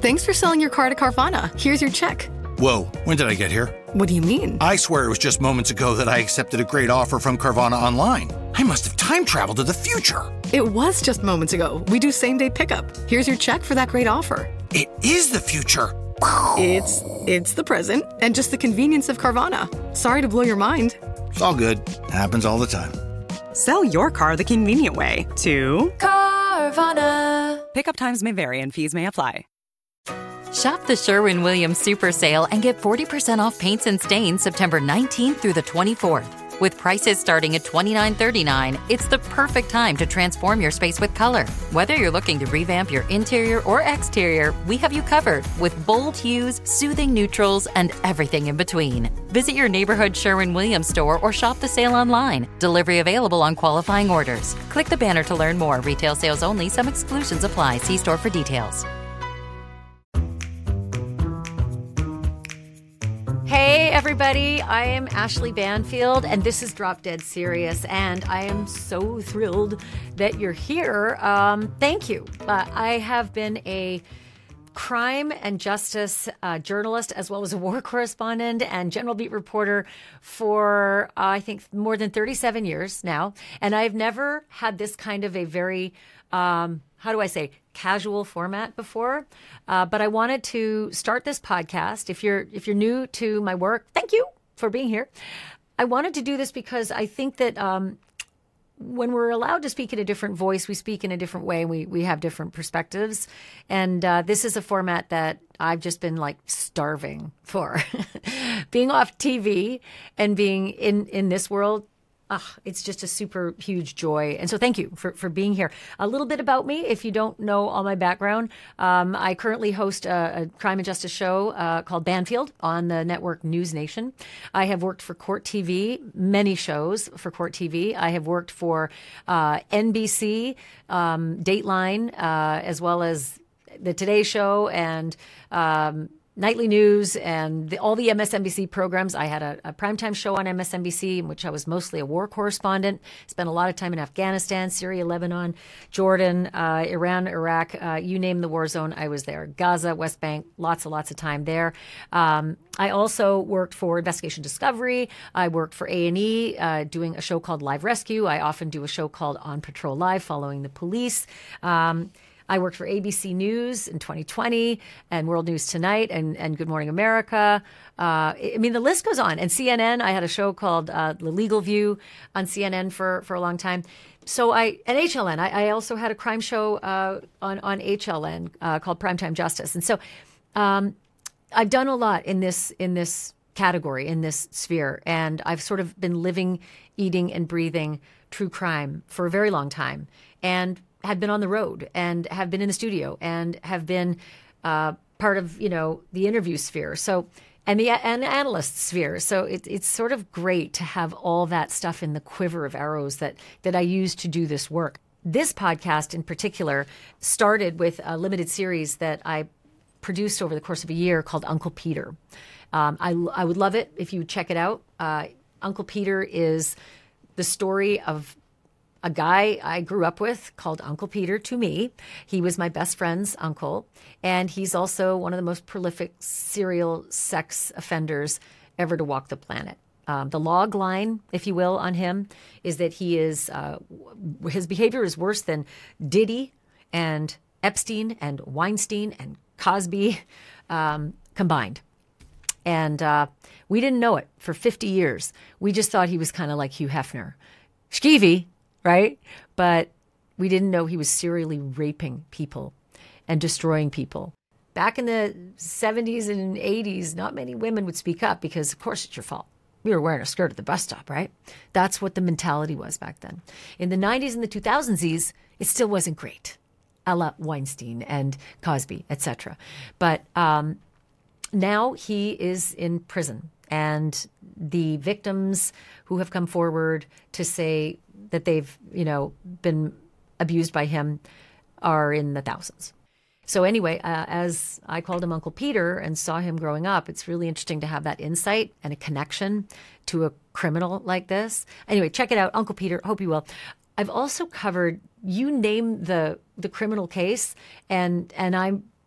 Thanks for selling your car to Carvana. Here's your check. Whoa, when did I get here? What do you mean? I swear it was just moments ago that I accepted a great offer from Carvana Online. I must have time traveled to the future. It was just moments ago. We do same-day pickup. Here's your check for that great offer. It is the future. It's the present and just the convenience of Carvana. Sorry to blow your mind. It's all good. Happens all the time. Sell your car the convenient way to Carvana. Pickup times may vary and fees may apply. Shop the Sherwin-Williams Super Sale and get 40% off paints and stains September 19th through the 24th. With prices starting at $29.39, it's the perfect time to transform your space with color. Whether you're looking to revamp your interior or exterior, we have you covered with bold hues, soothing neutrals, and everything in between. Visit your neighborhood Sherwin-Williams store or shop the sale online. Delivery available on qualifying orders. Click the banner to learn more. Retail sales only. Some exclusions apply. See store for details. Hey everybody, I am Ashley Banfield and this is Drop Dead Serious, and I am so thrilled that you're here. Thank you. I have been a crime and justice journalist as well as a war correspondent and general beat reporter for I think more than 37 years now, and I've never had this kind of a very casual format before, but I wanted to start this podcast. If you're new to my work, thank you for being here. I wanted to do this because I think that when we're allowed to speak in a different voice, we speak in a different way. We have different perspectives, and this is a format that I've just been like starving for. Being off TV and being in this world. It's just a super huge joy. And so thank you for being here. A little bit about me, if you don't know all my background. I currently host a crime and justice show called Banfield on the network News Nation. I have worked for Court TV, many shows for Court TV. I have worked for NBC, Dateline, as well as the Today Show and Nightly News and all the MSNBC programs. I had a primetime show on MSNBC in which I was mostly a war correspondent. Spent a lot of time in Afghanistan, Syria, Lebanon, Jordan, Iran, Iraq. You name the war zone, I was there. Gaza, West Bank, lots of time there. I also worked for Investigation Discovery. I worked for A&E doing a show called Live Rescue. I often do a show called On Patrol Live, following the police. I worked for ABC News in 2020 and World News Tonight and Good Morning America. I mean, the list goes on. And CNN, I had a show called The Legal View on CNN for a long time. So and HLN, I also had a crime show on HLN called Primetime Justice. And so I've done a lot in this category, in this sphere. And I've sort of been living, eating, and breathing true crime for a very long time. And have been on the road and have been in the studio and have been part of, the interview sphere. So, and the analyst sphere. So it's sort of great to have all that stuff in the quiver of arrows that I use to do this work. This podcast in particular started with a limited series that I produced over the course of a year called Uncle Peter. I would love it if you would check it out. Uncle Peter is the story of a guy I grew up with called Uncle Peter to me. He was my best friend's uncle, and he's also one of the most prolific serial sex offenders ever to walk the planet. The log line, if you will, on him is that his behavior is worse than Diddy and Epstein and Weinstein and Cosby combined. And we didn't know it for 50 years. We just thought he was kind of like Hugh Hefner. Skeevy, right? But we didn't know he was serially raping people and destroying people. Back in the 70s and 80s, not many women would speak up because, of course, it's your fault. You were wearing a skirt at the bus stop, right? That's what the mentality was back then. In the 90s and the 2000s, it still wasn't great, a la Weinstein and Cosby, etc. But now he is in prison, and the victims who have come forward to say that they've, been abused by him are in the thousands. So anyway, as I called him Uncle Peter and saw him growing up, it's really interesting to have that insight and a connection to a criminal like this. Anyway, check it out, Uncle Peter. Hope you will. I've also covered, you name the criminal case, and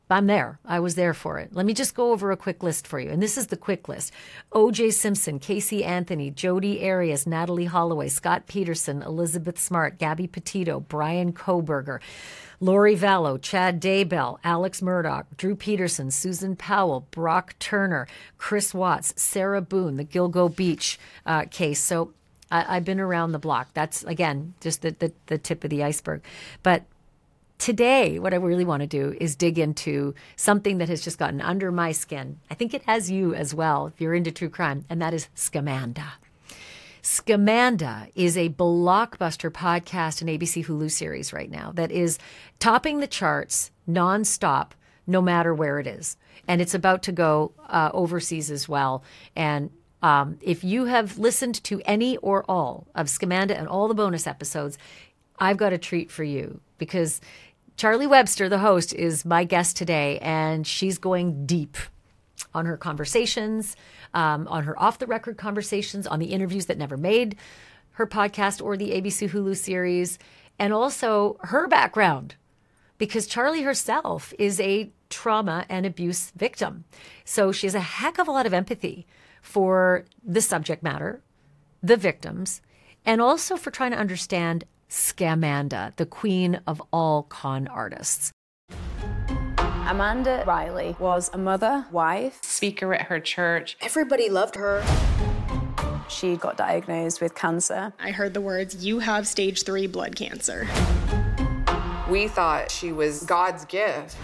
I'm there. I was there for it. Let me just go over a quick list for you. And this is the quick list. O.J. Simpson, Casey Anthony, Jodi Arias, Natalie Holloway, Scott Peterson, Elizabeth Smart, Gabby Petito, Brian Koberger, Lori Vallow, Chad Daybell, Alex Murdoch, Drew Peterson, Susan Powell, Brock Turner, Chris Watts, Sarah Boone, the Gilgo Beach case. So I've been around the block. That's, again, just the tip of the iceberg. But today, what I really want to do is dig into something that has just gotten under my skin. I think it has you as well, if you're into true crime, and that is Scamanda. Scamanda is a blockbuster podcast and ABC Hulu series right now that is topping the charts nonstop, no matter where it is. And it's about to go overseas as well. And if you have listened to any or all of Scamanda and all the bonus episodes, I've got a treat for you, because Charlie Webster, the host, is my guest today, and she's going deep on her conversations, on her off-the-record conversations, on the interviews that never made her podcast or the ABC Hulu series, and also her background, because Charlie herself is a trauma and abuse victim. So she has a heck of a lot of empathy for the subject matter, the victims, and also for trying to understand Scamanda, the queen of all con artists. Amanda Riley was a mother, wife, speaker at her church. Everybody loved her. She got diagnosed with cancer. I heard the words, "You have stage 3 blood cancer." We thought she was God's gift.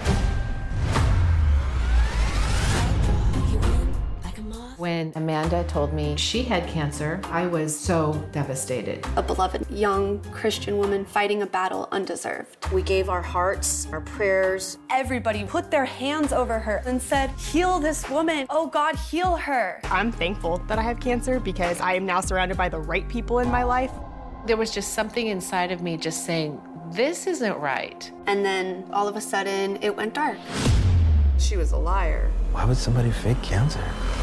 When Amanda told me she had cancer, I was so devastated. A beloved young Christian woman fighting a battle undeserved. We gave our hearts, our prayers. Everybody put their hands over her and said, "Heal this woman. Oh God, heal her." I'm thankful that I have cancer because I am now surrounded by the right people in my life. There was just something inside of me just saying, this isn't right. And then all of a sudden, it went dark. She was a liar. Why would somebody fake cancer?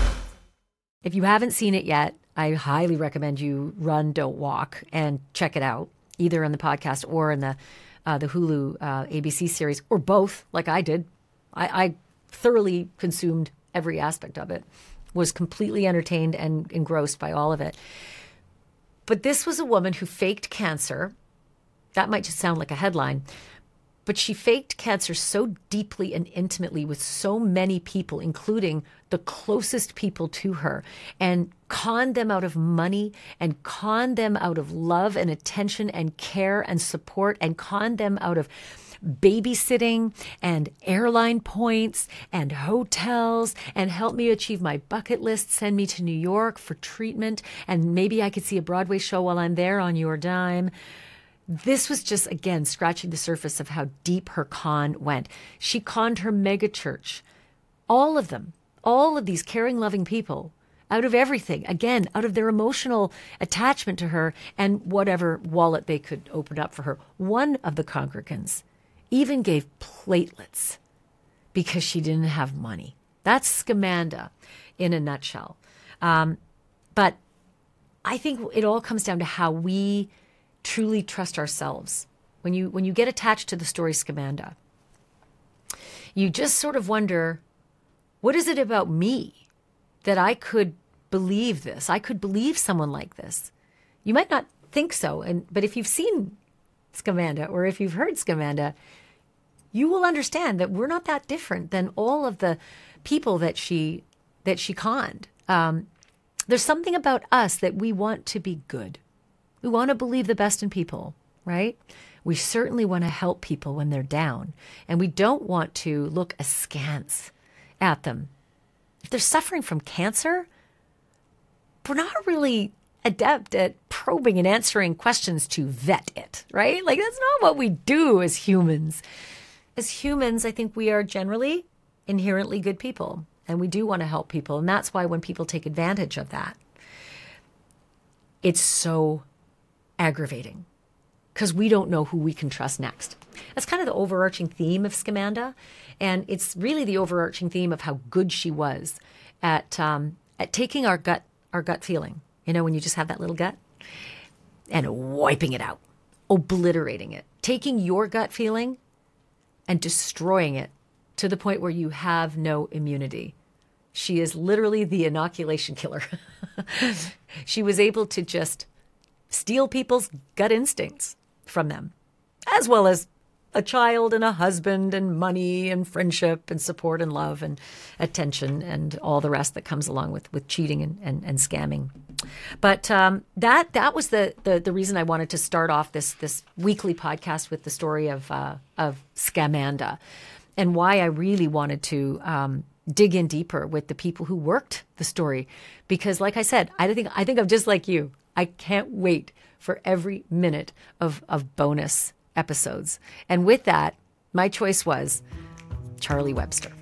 If you haven't seen it yet, I highly recommend you run, don't walk, and check it out, either in the podcast or in the Hulu ABC series, or both, like I did. I thoroughly consumed every aspect of it, was completely entertained and engrossed by all of it. But this was a woman who faked cancer. That might just sound like a headline, but she faked cancer so deeply and intimately with so many people, including the closest people to her, and conned them out of money and conned them out of love and attention and care and support, and conned them out of babysitting and airline points and hotels and help me achieve my bucket list, send me to New York for treatment, and maybe I could see a Broadway show while I'm there on your dime. This was just, again, scratching the surface of how deep her con went. She conned her megachurch, all of them, all of these caring, loving people, out of everything, again, out of their emotional attachment to her and whatever wallet they could open up for her. One of the congregants even gave platelets because she didn't have money. That's Scamanda in a nutshell. But I think it all comes down to how we truly trust ourselves. When you get attached to the story Scamanda, you just sort of wonder, what is it about me that I could believe this? I could believe someone like this. You might not think so, but if you've seen Scamanda or if you've heard Scamanda, you will understand that we're not that different than all of the people that she conned. There's something about us that we want to be good. We want to believe the best in people, right? We certainly want to help people when they're down, and we don't want to look askance at them. If they're suffering from cancer, we're not really adept at probing and answering questions to vet it, right? Like, that's not what we do as humans. As humans, I think we are generally inherently good people, and we do want to help people, and that's why when people take advantage of that, it's so aggravating, because we don't know who we can trust next. That's kind of the overarching theme of Scamanda, and it's really the overarching theme of how good she was at taking our gut feeling. You know, when you just have that little gut, and wiping it out, obliterating it, taking your gut feeling and destroying it to the point where you have no immunity. She is literally the inoculation killer. She was able to just steal people's gut instincts from them, as well as a child and a husband and money and friendship and support and love and attention and all the rest that comes along with cheating and scamming. But that was the reason I wanted to start off this weekly podcast with the story of Scamanda, and why I really wanted to dig in deeper with the people who worked the story. Because like I said, I think I'm just like you. I can't wait for every minute of bonus episodes. And with that, my choice was Charlie Webster.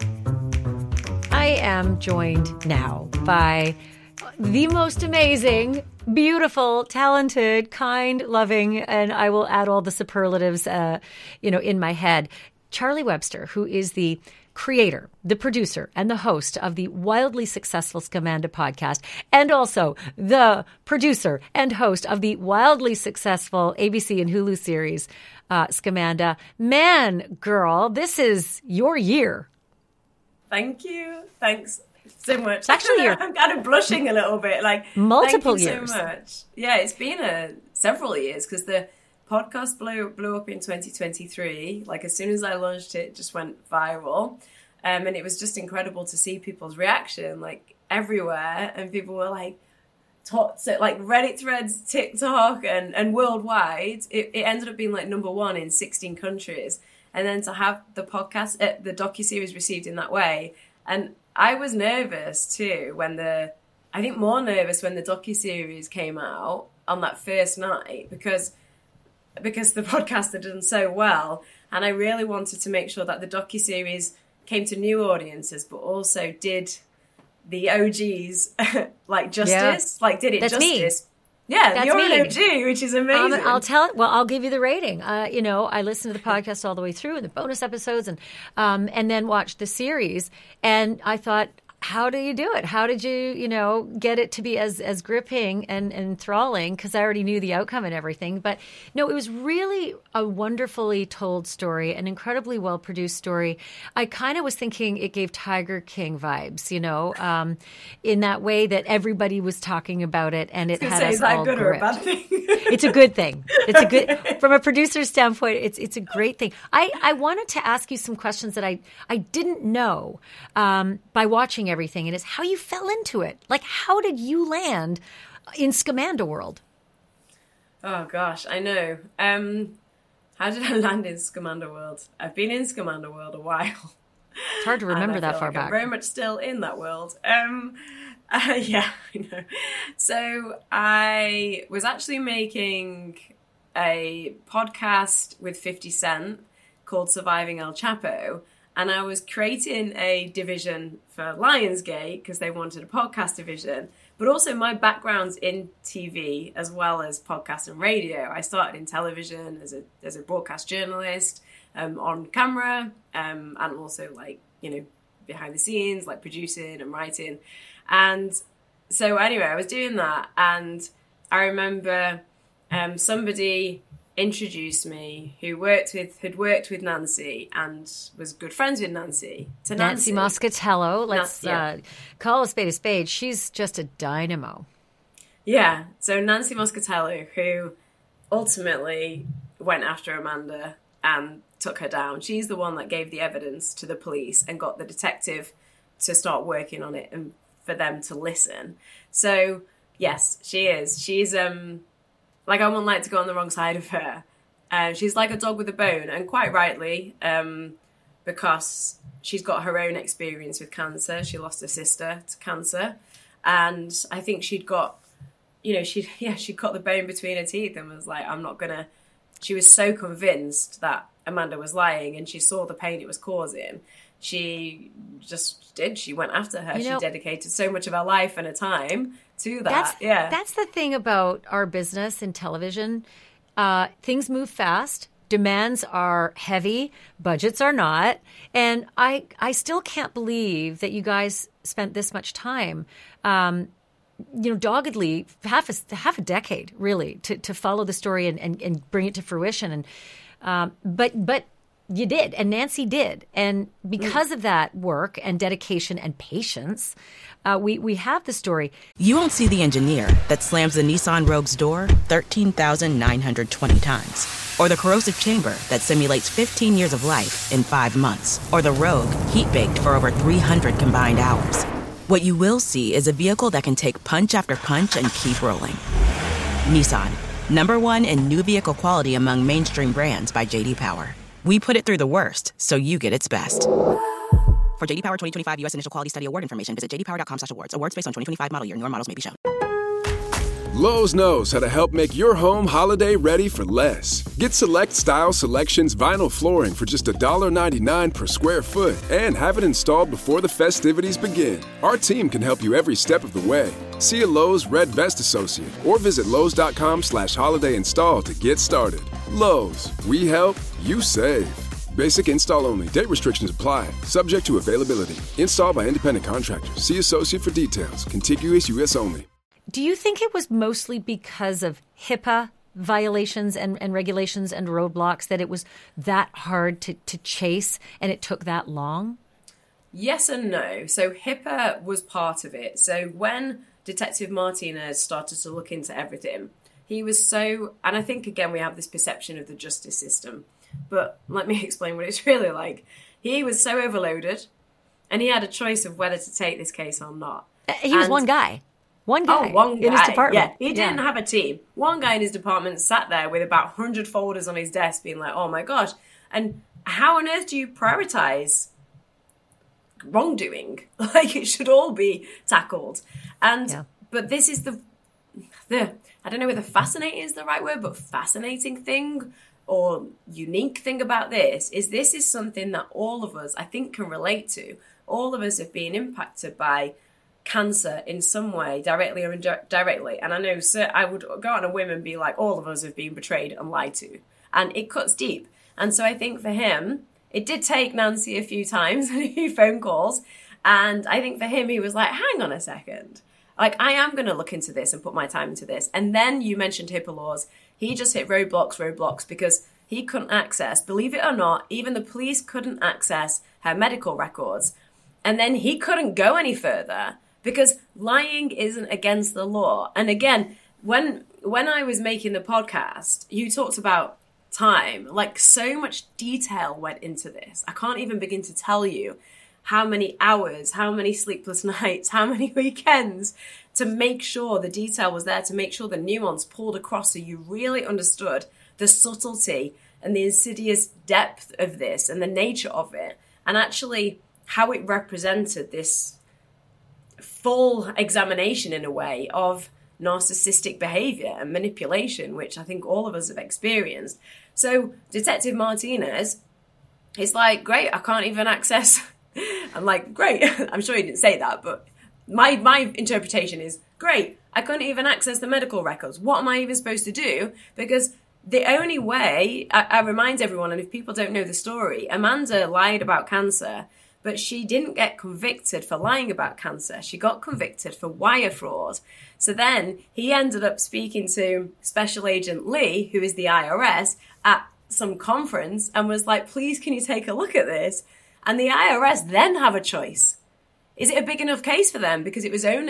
I am joined now by the most amazing, beautiful, talented, kind, loving, and I will add all the superlatives, in my head, Charlie Webster, who is the creator, the producer, and the host of the wildly successful Scamanda podcast, and also the producer and host of the wildly successful ABC and Hulu series, Scamanda. Man, girl, this is your year. Thank you. Thanks so much. It's actually I'm kind of blushing a little bit. Multiple thank you years. So much. Yeah, it's been several years because the podcast blew up in 2023. As soon as I launched it just went viral. And it was just incredible to see people's reaction, everywhere. And people were Reddit threads, TikTok, and worldwide. It ended up being number one in 16 countries. And then to have the podcast, the docuseries received in that way. And I was nervous too I think more nervous when the docuseries came out on that first night because the podcast had done so well. And I really wanted to make sure that the docuseries came to new audiences, but also did the OGs justice. Yeah. Did it That's justice. Me. Yeah, That's you're me. an OG, which is amazing. I'll give you the rating. I listened to the podcast all the way through and the bonus episodes and then watched the series. And I thought, how do you do it? How did you, get it to be as gripping and enthralling? Because I already knew the outcome and everything. But no, it was really a wonderfully told story, an incredibly well-produced story. I kind of was thinking it gave Tiger King vibes, in that way that everybody was talking about it, and it had us all gripped. Is that good or a bad thing? It's a good thing. It's a good, from a producer's standpoint, it's a great thing. I wanted to ask you some questions that I didn't know by watching everything, and it's how you fell into it. How did you land in Scamanda world? Oh gosh, I know. How did I land in Scamanda world? I've been in Scamanda world a while. It's hard to remember that far back. I'm very much still in that world. Yeah, I know. So I was actually making a podcast with 50 Cent called Surviving El Chapo. And I was creating a division for Lionsgate because they wanted a podcast division. But also my background's in TV as well as podcast and radio. I started in television as a broadcast journalist, on camera, and also behind the scenes, producing and writing. And so anyway, I was doing that, and I remember somebody introduced me who had worked with Nancy and was good friends with Nancy. Nancy Moscatello. Let's call a spade. She's just a dynamo. Yeah. So Nancy Moscatello, who ultimately went after Amanda and took her down. She's the one that gave the evidence to the police and got the detective to start working on it and for them to listen. So yes, she is. She's I wouldn't like to go on the wrong side of her. She's like a dog with a bone, and quite rightly, because she's got her own experience with cancer. She lost her sister to cancer, and I think she'd got the bone between her teeth and was like, I'm not gonna. She was so convinced that Amanda was lying, and she saw the pain it was causing. She just did. She went after her. She dedicated so much of her life and her time to that. That's the thing about our business in television. Things move fast. Demands are heavy. Budgets are not. And I still can't believe that you guys spent this much time, doggedly, half a decade, really, to follow the story and bring it to fruition. And but You did, and Nancy did. And because of that work and dedication and patience, we have the story. You won't see the engineer that slams the Nissan Rogue's door 13,920 times. Or the corrosive chamber that simulates 15 years of life in 5 months. Or the Rogue heat-baked for over 300 combined hours. What you will see is a vehicle that can take punch after punch and keep rolling. Nissan, #1 in new vehicle quality among mainstream brands by J.D. Power. We put it through the worst, so you get its best. For J.D. Power 2025 U.S. Initial Quality Study Award information, visit jdpower.com/awards. Awards based on 2025 model year. Newer models may be shown. Lowe's knows how to help make your home holiday ready for less. Get Select Style Selections vinyl flooring for just $1.99 per square foot and have it installed before the festivities begin. Our team can help you every step of the way. See a Lowe's Red Vest associate or visit Lowe's.com/holiday install to get started. Lowe's, we help, you save. Basic install only. Date restrictions apply. Subject to availability. Installed by independent contractors. See associate for details. Contiguous U.S. only. Do you think it was mostly because of HIPAA violations and regulations and roadblocks that it was that hard to chase and it took that long? Yes and no. So HIPAA was part of it. So when Detective Martinez started to look into everything, he was so, and I think again we have this perception of the justice system, but let me explain what it's really like. He was so overloaded and he had a choice of whether to take this case or not. He was one guy. One guy in his department. Yeah, he didn't have a team. One guy in his department sat there with about 100 folders on his desk being like, oh my gosh. And how on earth do you prioritize wrongdoing? Like, it should all be tackled. And but this is the I don't know whether fascinating is the right word, but fascinating thing or unique thing about this is something that all of us, I think, can relate to. All of us have been impacted by cancer in some way, directly or indirectly. And I know, sir, I would go on a whim and be like, all of us have been betrayed and lied to. And it cuts deep. And so I think for him, it did take Nancy a few times and a few phone calls. And I think for him, he was like, hang on a second. Like, I am going to look into this and put my time into this. And then you mentioned HIPAA laws. He just hit roadblocks, because he couldn't access, believe it or not, even the police couldn't access her medical records. And then he couldn't go any further because lying isn't against the law. And again, when I was making the podcast, you talked about time. Like, so much detail went into this. I can't even begin to tell you how many hours, how many sleepless nights, how many weekends to make sure the detail was there, to make sure the nuance pulled across so you really understood the subtlety and the insidious depth of this and the nature of it, and actually how it represented this full examination in a way of narcissistic behavior and manipulation, which I think all of us have experienced. So Detective Martinez is like, great, I can't even access. I'm like, great. I'm sure he didn't say that, but my interpretation is, great, I couldn't even access the medical records. What am I even supposed to do? Because the only way, I remind everyone, and if people don't know the story, Amanda lied about cancer, but she didn't get convicted for lying about cancer. She got convicted for wire fraud. So then he ended up speaking to Special Agent Lee, who is the IRS, at some conference and was like, please, can you take a look at this? And the IRS then have a choice. Is it a big enough case for them? Because it was only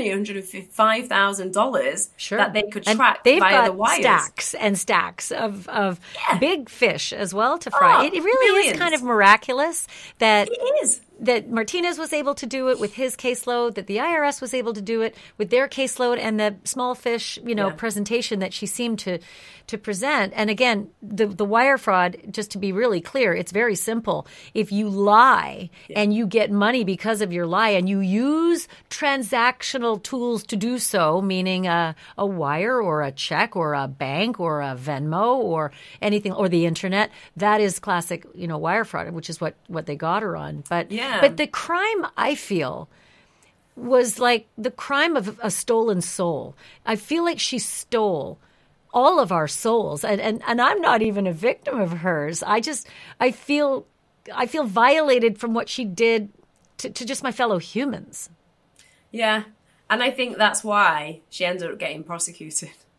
$105,000 that they could track via the wires. Stacks and stacks of big fish as well to fry. It really is kind of miraculous that that Martinez was able to do it with his caseload, that the IRS was able to do it with their caseload, and the small fish, presentation that she seemed to present. And again, the wire fraud, just to be really clear, it's very simple. If you lie and you get money because of your lie, and you use transactional tools to do so, meaning a wire or a check or a bank or a Venmo or anything, or the internet, that is classic, wire fraud, which is what they got her on. But the crime, I feel, was like the crime of a stolen soul. I feel like she stole all of our souls, and I'm not even a victim of hers. I feel violated from what she did to just my fellow humans. Yeah, and I think that's why she ended up getting prosecuted,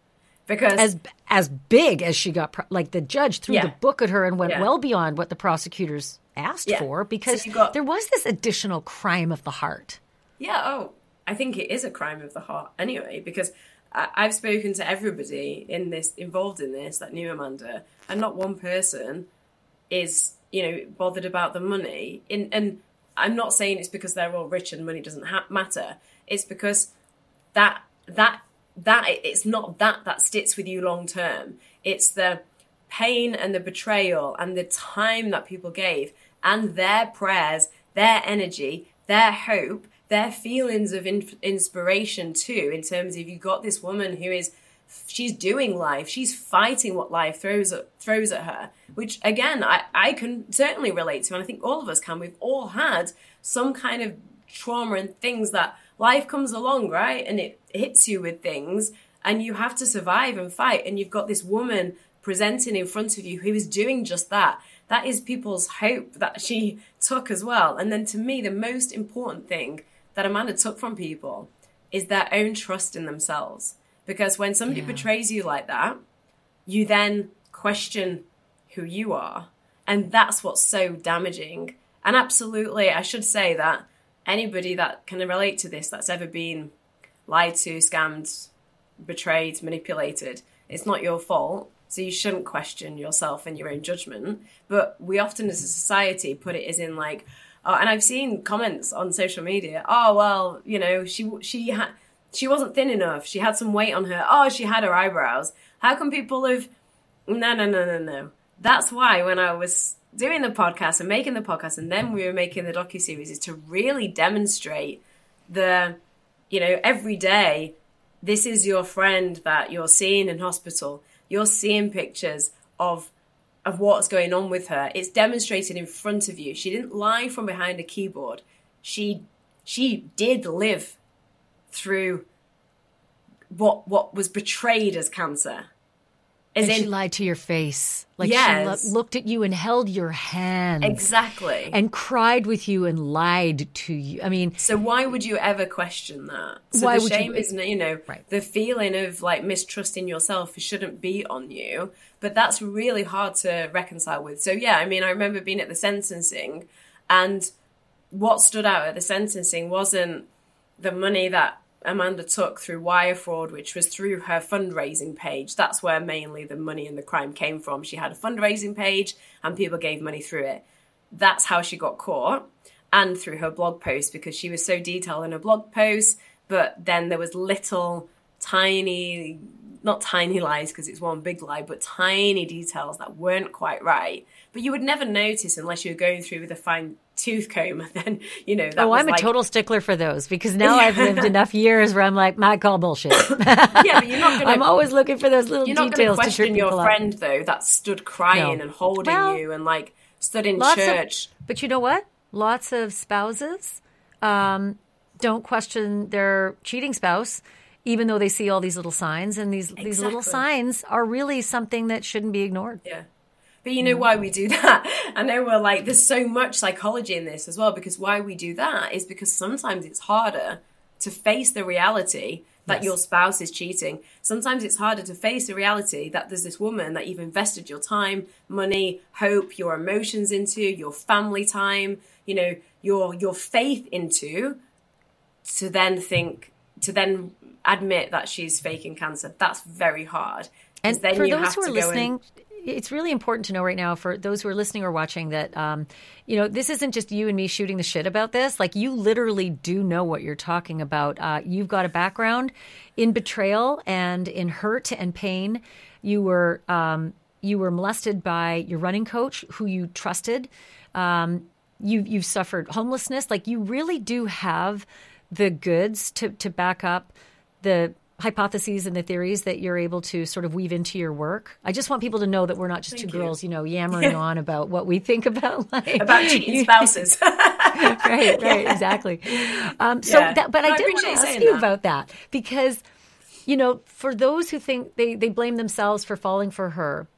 Because as big as she got, like the judge threw the book at her and went well beyond what the prosecutors asked for, because there was this additional crime of the heart. Yeah, I think it is a crime of the heart anyway, because I've spoken to everybody involved in this that knew Amanda, and not one person is, bothered about the money. And I'm not saying it's because they're all rich and money doesn't matter. It's because that it's not that sticks with you long term. It's the pain and the betrayal and the time that people gave and their prayers, their energy, their hope, their feelings of inspiration too, in terms of you got this woman who she's doing life, she's fighting what life throws at her, which again, I can certainly relate to, and I think all of us can. We've all had some kind of trauma and things that life comes along, right? And it hits you with things and you have to survive and fight. And you've got this woman presenting in front of you who is doing just that. That is people's hope that she took as well. And then to me, the most important thing that Amanda took from people is their own trust in themselves. Because when somebody betrays you like that, you then question who you are. And that's what's so damaging. And absolutely, I should say that anybody that can relate to this, that's ever been lied to, scammed, betrayed, manipulated, it's not your fault. So you shouldn't question yourself and your own judgment. But we often as a society put it as in like, and I've seen comments on social media, she wasn't thin enough. She had some weight on her. Oh, she had her eyebrows. How can people have... No. That's why when I was doing the podcast and making the podcast, and then we were making the docuseries, is to really demonstrate every day, this is your friend that you're seeing in hospital. You're seeing pictures of what's going on with her. It's demonstrated in front of you. She didn't lie from behind a keyboard. She did live through what was portrayed as cancer. She lied to your face. Like she looked at you and held your hand. Exactly. And cried with you and lied to you. I mean... So why would you ever question that? So the shame is, the feeling of like mistrusting yourself shouldn't be on you. But that's really hard to reconcile with. So yeah, I mean, I remember being at the sentencing, and what stood out at the sentencing wasn't the money that Amanda took through wire fraud, which was through her fundraising page. That's where mainly the money and the crime came from. She had a fundraising page and people gave money through it. That's how she got caught, and through her blog post, because she was so detailed in her blog post. But then there was little tiny, not tiny lies because it's one big lie, but tiny details that weren't quite right. But you would never notice unless you were going through with a fine tooth comb, and then I'm a total stickler for those, because now I've lived enough years where I'm like, I call bullshit. Yeah, but you're not gonna, I'm always looking for those little details. You're not going to question your friend up. Though that stood crying and holding you and like stood in church. But you know what? Lots of spouses don't question their cheating spouse, even though they see all these little signs, and these little signs are really something that shouldn't be ignored. Yeah. But you know why we do that? I know we're like, there's so much psychology in this as well, because why we do that is because sometimes it's harder to face the reality that your spouse is cheating. Sometimes it's harder to face the reality that there's this woman that you've invested your time, money, hope, your emotions into, your family time, your faith into, to then admit that she's faking cancer. That's very hard. And then for those who are listening, it's really important to know right now, for those who are listening or watching, that, this isn't just you and me shooting the shit about this. Like, you literally do know what you're talking about. You've got a background in betrayal and in hurt and pain. You were molested by your running coach who you trusted. You've suffered homelessness. Like, you really do have the goods to back up the hypotheses and the theories that you're able to sort of weave into your work. I just want people to know that we're not just two girls, yammering on about what we think about life. About cheating spouses. right, exactly. But I did want to ask you about that, because, for those who think they blame themselves for falling for her,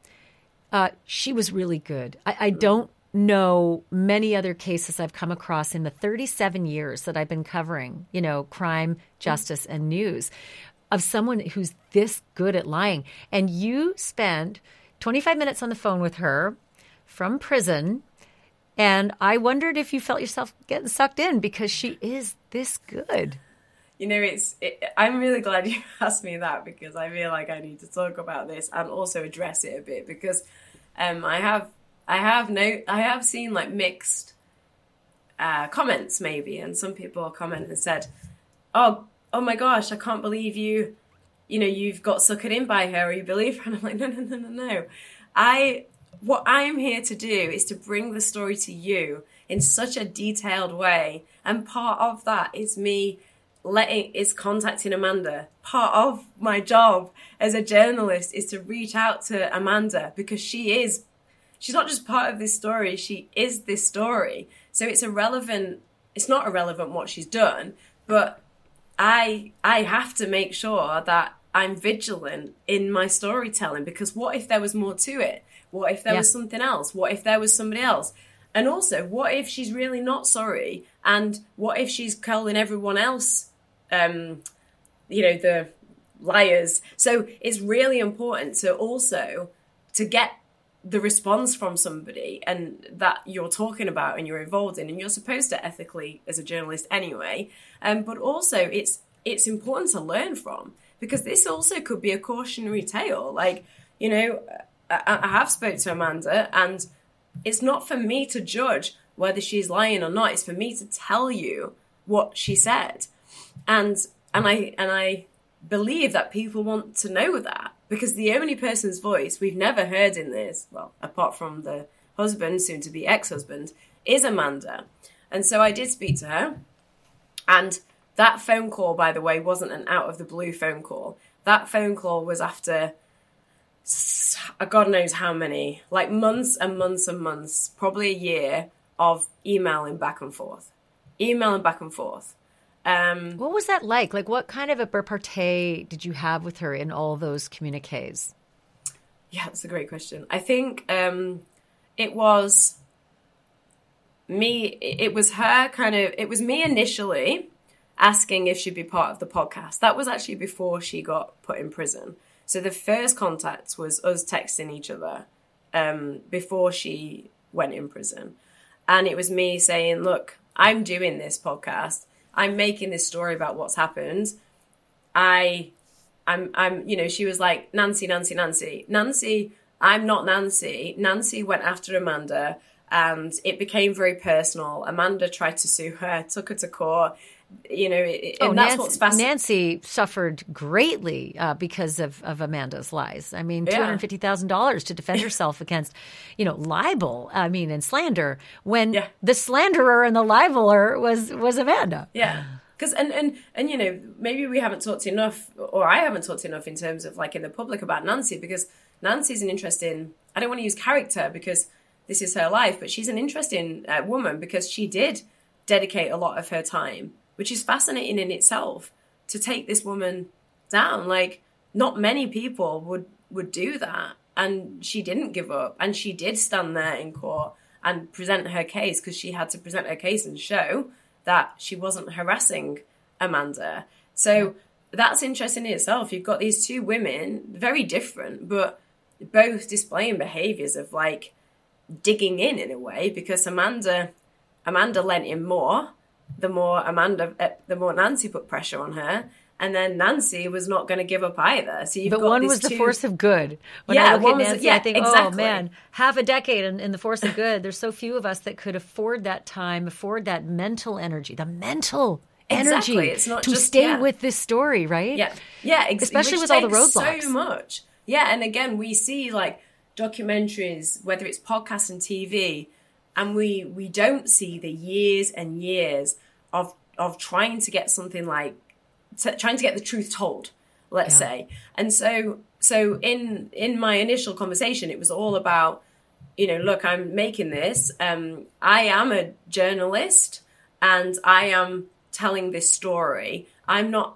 she was really good. I don't know many other cases I've come across in the 37 years that I've been covering, crime, justice, and news, of someone who's this good at lying. And you spent 25 minutes on the phone with her from prison. And I wondered if you felt yourself getting sucked in because she is this good. You know, I'm really glad you asked me that because I feel like I need to talk about this and also address it a bit because I have seen like mixed comments maybe, and some people comment and said, oh my gosh, I can't believe you've got suckered in by her, or you believe her. And I'm like, no. What I'm here to do is to bring the story to you in such a detailed way. And part of that is me contacting Amanda. Part of my job as a journalist is to reach out to Amanda because she's not just part of this story, she is this story. So it's not irrelevant what she's done, but I have to make sure that I'm vigilant in my storytelling because what if there was more to it? What if there was something else? What if there was somebody else? And also, what if she's really not sorry? And what if she's calling everyone else, the liars? So it's really important to get the response from somebody and that you're talking about and you're involved in, and you're supposed to ethically as a journalist anyway. But also, it's important to learn from because this also could be a cautionary tale. Like, I have spoke to Amanda, and it's not for me to judge whether she's lying or not. It's for me to tell you what she said, and I believe that people want to know that because the only person's voice we've never heard in this, well, apart from the husband, soon to be ex-husband, is Amanda. And so I did speak to her, and that phone call, by the way, wasn't an out of the blue phone call. That phone call was after God knows how many, like months and months and months, probably a year of emailing back and forth. What was that like? Like, what kind of a repartee did you have with her in all those communiques? Yeah, that's a great question. I think it was me. It was her it was me initially asking if she'd be part of the podcast. That was actually before she got put in prison. So the first contact was us texting each other before she went in prison. And it was me saying, look, I'm doing this podcast. I'm making this story about what's happened. I'm she was like, Nancy. Nancy, I'm not Nancy. Nancy went after Amanda and it became very personal. Amanda tried to sue her, took her to court. That's what's fascinating. Nancy suffered greatly because of Amanda's lies. I mean, $250,000 to defend herself against, libel. I mean, and slander. When the slanderer and the libeler was Amanda. Yeah, because and maybe we haven't talked enough, or I haven't talked enough in terms of like in the public about Nancy, because Nancy's an interesting. I don't want to use character because this is her life, but she's an interesting woman because she did dedicate a lot of her time, which is fascinating in itself, to take this woman down. Like, not many people would do that. And she didn't give up. And she did stand there in court and present her case, because she had to present her case and show that she wasn't harassing Amanda. So that's interesting in itself. You've got these two women, very different, but both displaying behaviors of like digging in a way, because Amanda lent in more. The more Nancy put pressure on her, and then Nancy was not going to give up either. So you've got one was the force of good. When I look at Nancy, I think, exactly. Oh man, half a decade in the force of good. There's so few of us that could afford that time, afford that mental energy, Exactly. It's not to just, stay with this story, right? Yeah, especially with all the roadblocks. So much. Yeah, and again, we see like documentaries, whether it's podcasts and TV. And we don't see the years and years of trying to get something like trying to get the truth told, let's say. And so in my initial conversation, it was all about, look, I'm making this. I am a journalist and I am telling this story. I'm not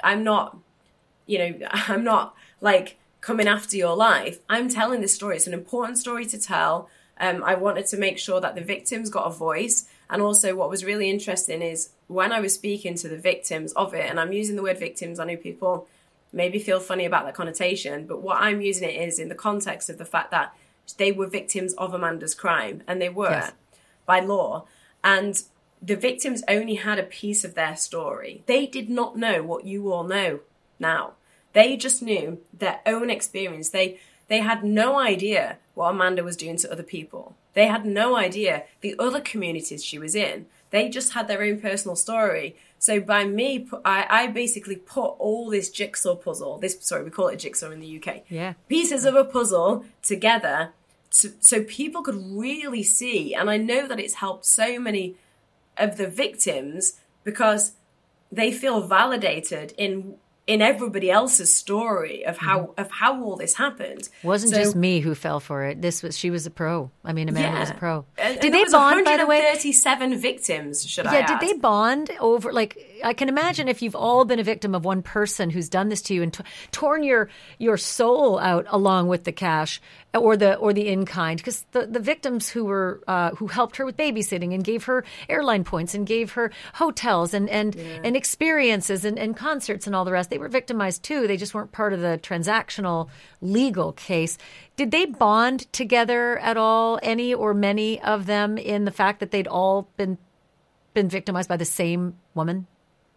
like coming after your life. I'm telling this story. It's an important story to tell. I wanted to make sure that the victims got a voice. And also what was really interesting is when I was speaking to the victims of it, and I'm using the word victims, I know people maybe feel funny about that connotation, but what I'm using it is in the context of the fact that they were victims of Amanda's crime, and they were by law. And the victims only had a piece of their story. They did not know what you all know now. They just knew their own experience. They had no idea what Amanda was doing to other people. They had no idea the other communities she was in. They just had their own personal story. So by me, I basically put all this jigsaw puzzle, we call it a jigsaw in the UK, pieces of a puzzle together so people could really see. And I know that it's helped so many of the victims because they feel validated in everybody else's story of how all this happened. It wasn't just me who fell for it. She was a pro. I mean, Amanda was a pro. Did they bond, by the way? 137 victims, should I add? Did they bond over, like, I can imagine if you've all been a victim of one person who's done this to you and torn your soul out along with the cash or the in-kind, because the victims who helped her with babysitting and gave her airline points and gave her hotels and experiences and concerts and all the rest, they were victimized too. They just weren't part of the transactional legal case. Did they bond together at all, any or many of them, in the fact that they'd all been victimized by the same woman?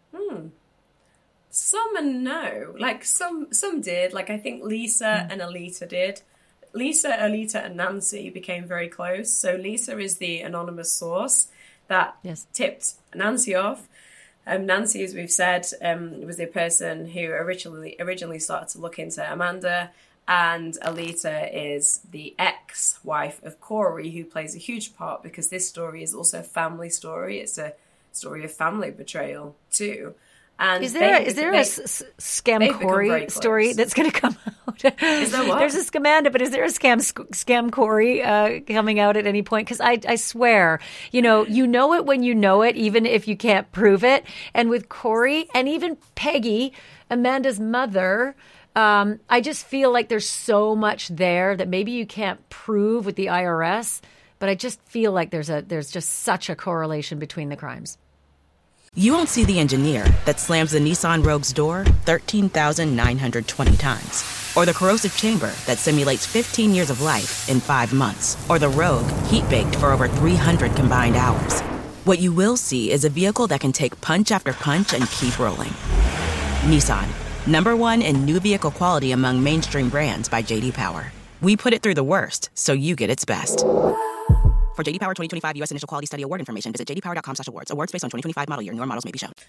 Some and no. Like some did. Like I think Lisa and Alita did. Lisa, Alita, and Nancy became very close. So Lisa is the anonymous source that tipped Nancy off. Nancy, as we've said, was the person who originally started to look into Amanda, and Alita is the ex-wife of Corey, who plays a huge part because this story is also a family story. It's a story of family betrayal too. And is there a Scam Corey story that's going to come out? Is there what? There's a Scamanda, but is there a Scam Corey coming out at any point? Because I swear, you know it when you know it, even if you can't prove it. And with Corey and even Peggy, Amanda's mother, I just feel like there's so much there that maybe you can't prove with the IRS, but I just feel like there's just such a correlation between the crimes. You won't see the engineer that slams the Nissan Rogue's door 13,920 times. Or the corrosive chamber that simulates 15 years of life in 5 months. Or the Rogue heat-baked for over 300 combined hours. What you will see is a vehicle that can take punch after punch and keep rolling. Nissan, #1 in new vehicle quality among mainstream brands by J.D. Power. We put it through the worst, so you get its best. For J.D. Power 2025 U.S. Initial Quality Study Award information, visit jdpower.com/awards. Awards based on 2025 model year. Newer models may be shown.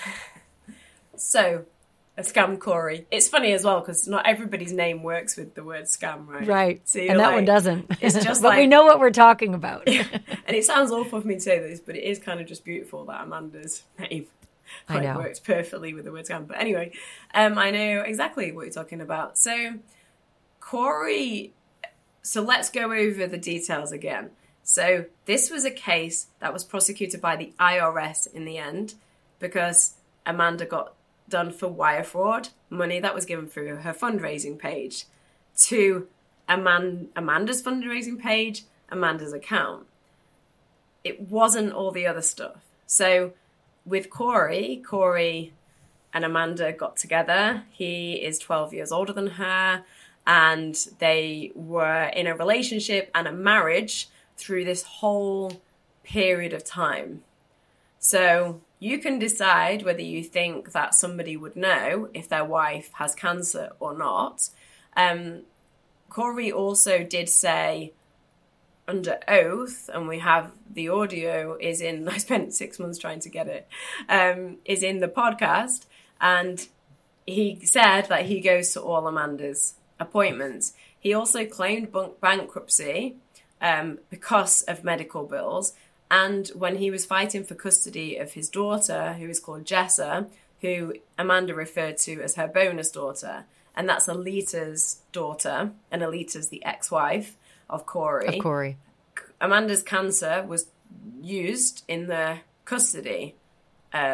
So, a Scam Corey. It's funny as well because not everybody's name works with the word scam, right? Right. So and that one doesn't. It's just but we know what we're talking about. And it sounds awful for me to say this, but it is kind of just beautiful that Amanda's name works perfectly with the word scam. But anyway, I know exactly what you're talking about. So, Corey... So let's go over the details again. So this was a case that was prosecuted by the IRS in the end because Amanda got done for wire fraud, money that was given through her fundraising page to Amanda's fundraising page, Amanda's account. It wasn't all the other stuff. So with Corey and Amanda got together. He is 12 years older than her, and they were in a relationship and a marriage through this whole period of time. So you can decide whether you think that somebody would know if their wife has cancer or not. Corey also did say under oath, and we have the audio is in, I spent 6 months trying to get it, is in the podcast. And he said that he goes to all Amanda's appointments. He also claimed bankruptcy because of medical bills. And when he was fighting for custody of his daughter, who is called Jessa, who Amanda referred to as her bonus daughter, and that's Alita's daughter, and Alita's the ex-wife of Corey. Amanda's cancer was used in the custody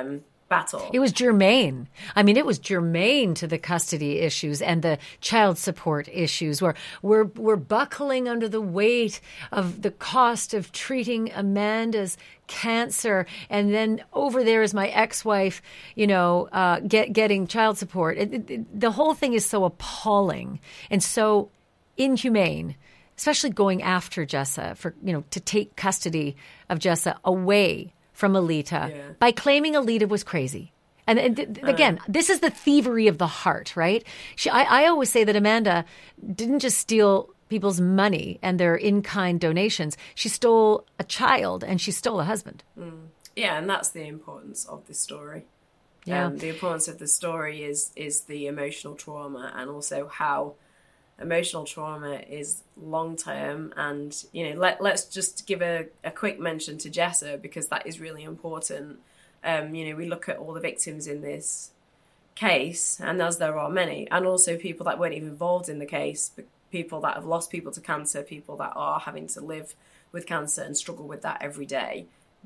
battle. It was germane. I mean, it was germane to the custody issues and the child support issues, where we're buckling under the weight of the cost of treating Amanda's cancer, and then over there is my ex-wife, getting child support. The whole thing is so appalling and so inhumane, especially going after Jessa to take custody of Jessa away from Alita by claiming Alita was crazy. And again, this is the thievery of the heart, right? I always say that Amanda didn't just steal people's money and their in-kind donations. She stole a child and she stole a husband. Yeah, and that's the importance of this story. Yeah. The importance of the story is the emotional trauma, and also how emotional trauma is long-term. And, let's just give a quick mention to Jessa, because that is really important. We look at all the victims in this case, and as there are many, and also people that weren't even involved in the case, but people that have lost people to cancer, people that are having to live with cancer and struggle with that every day.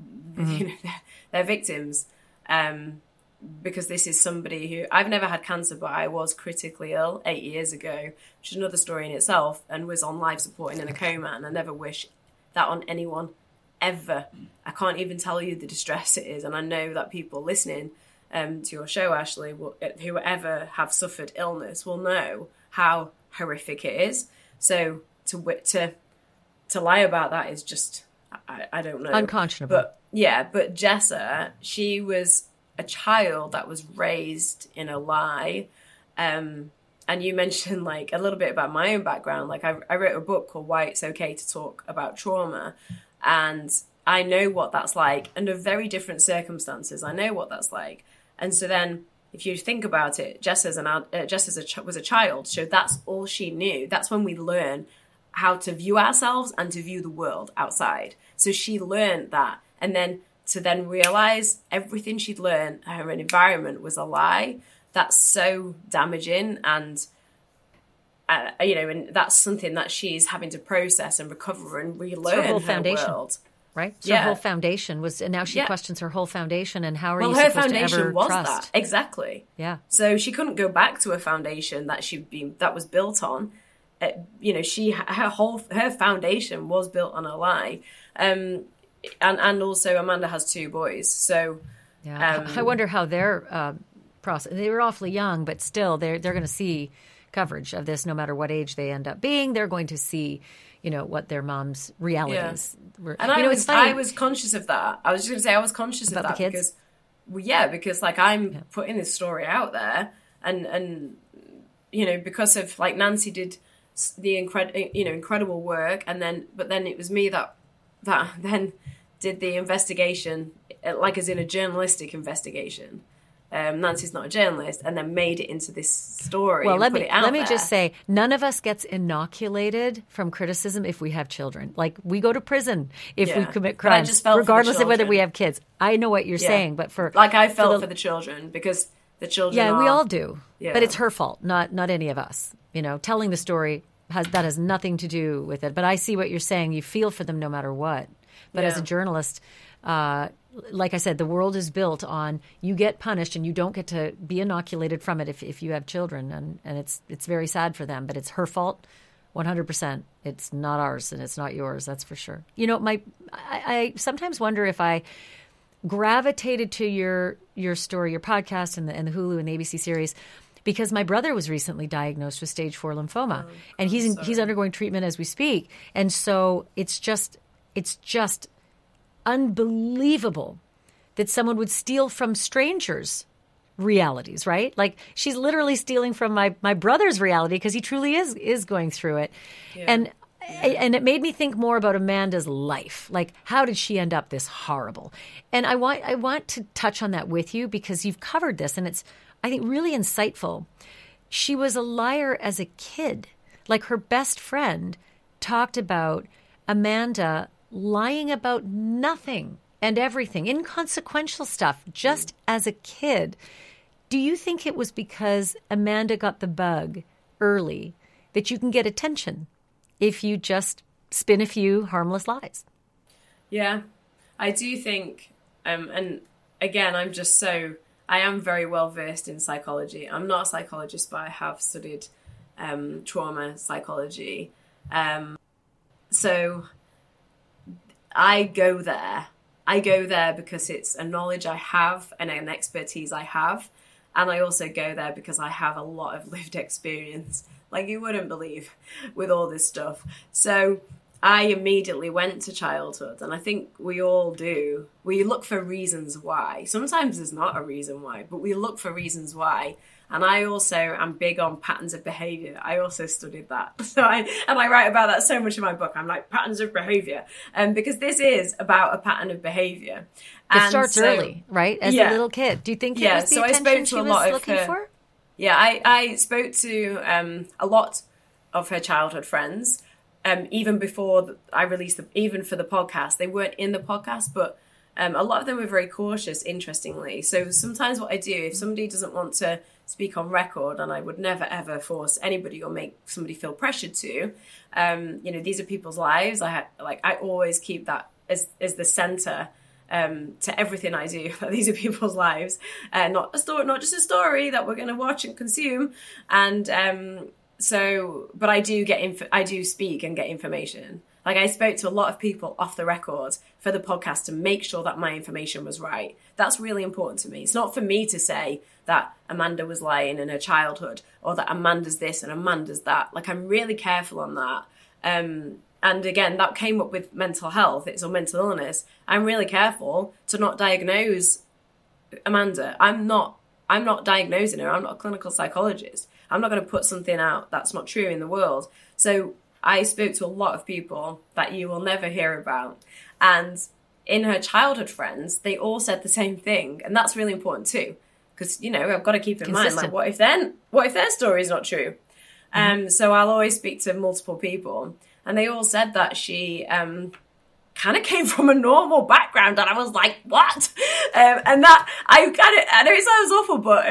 They're victims. Because this is somebody who, I've never had cancer, but I was critically ill 8 years ago, which is another story in itself, and was on life support and in a coma, and I never wish that on anyone, ever. I can't even tell you the distress it is, and I know that people listening to your show, Ashley, who ever have suffered illness, will know how horrific it is. So to lie about that is just, I don't know. Unconscionable. But Jessa, she was a child that was raised in a lie. And you mentioned a little bit about my own background. I wrote a book called Why It's Okay to Talk About Trauma. And I know what that's like under very different circumstances. I know what that's like. And so then if you think about it, Jess was a child. So that's all she knew. That's when we learn how to view ourselves and to view the world outside. So she learned that. And then to then realize everything she'd learned, her environment was a lie. That's so damaging, and and that's something that she's having to process and recover and relearn. Her whole foundation, world. Right? So her whole foundation was, and now she questions her whole foundation. And how are you her supposed to foundation ever was trust? That exactly. Yeah. So she couldn't go back to a foundation that was built on. Her foundation was built on a lie. And also Amanda has 2 boys, so I wonder how their process. They were awfully young, but still, they're going to see coverage of this no matter what age they end up being. They're going to see, what their mom's realities were. And I was conscious of that. I was just going to say I was conscious of that because I'm putting this story out there, and because of Nancy did the incredible work, but then it was me that then did the investigation, as in a journalistic investigation. Nancy's not a journalist, and then made it into this story. Well, let me me just say, none of us gets inoculated from criticism if we have children. We go to prison if we commit crimes, regardless of whether we have kids. I know what you're saying, but I felt for the children, because the children. Yeah, we all do. Yeah. But it's her fault, not any of us. Telling the story has nothing to do with it. But I see what you're saying. You feel for them no matter what. But as a journalist, like I said, the world is built on you get punished and you don't get to be inoculated from it if you have children. And it's very sad for them. But it's her fault, 100%. It's not ours and it's not yours. That's for sure. I sometimes wonder if I gravitated to your story, your podcast, and the Hulu and the ABC series, because my brother was recently diagnosed with stage 4 lymphoma, and he's undergoing treatment as we speak. And so it's just unbelievable that someone would steal from strangers' realities, right? She's literally stealing from my brother's reality because he truly is going through it. Yeah. And it made me think more about Amanda's life. How did she end up this horrible? And I want to touch on that with you because you've covered this, and it's, I think, really insightful. She was a liar as a kid. Her best friend talked about Amanda lying about nothing and everything, inconsequential stuff, just as a kid. Do you think it was because Amanda got the bug early that you can get attention if you just spin a few harmless lies? Yeah, I do think, and again, I'm just so, I am very well versed in psychology. I'm not a psychologist, but I have studied trauma psychology. So I go there. I go there because it's a knowledge I have and an expertise I have. And I also go there because I have a lot of lived experience, like you wouldn't believe, with all this stuff. So I immediately went to childhood, and I think we all do. We look for reasons why. Sometimes there's not a reason why, but we look for reasons why. And I also am big on patterns of behavior. I also studied that. So I write about that so much in my book. I'm like, patterns of behavior. Because this is about a pattern of behavior. It starts early, right? As a little kid. Do you think it was the attention she was looking for? Yeah, I spoke to a lot of her childhood friends, even before I released them, even for the podcast. They weren't in the podcast, but a lot of them were very cautious, interestingly. So sometimes what I do, if somebody doesn't want to speak on record, and I would never ever force anybody or make somebody feel pressured to, these are people's lives. I always keep that as the center to everything I do. These are people's lives, not just a story that we're going to watch and consume. And but I do speak and get information. Like, I spoke to a lot of people off the record for the podcast to make sure that my information was right. That's really important to me. It's not for me to say that Amanda was lying in her childhood, or that Amanda's this and Amanda's that. Like, I'm really careful on that. And again, that came up with mental health. It's a mental illness. I'm really careful to not diagnose Amanda. I'm not diagnosing her. I'm not a clinical psychologist. I'm not going to put something out that's not true in the world. So I spoke to a lot of people that you will never hear about. And in her childhood friends, they all said the same thing. And that's really important too. Because, I've got to keep in mind, like, what if their story is not true? So I'll always speak to multiple people. And they all said that she kind of came from a normal background. And I was like, what? And that, I know it sounds awful, but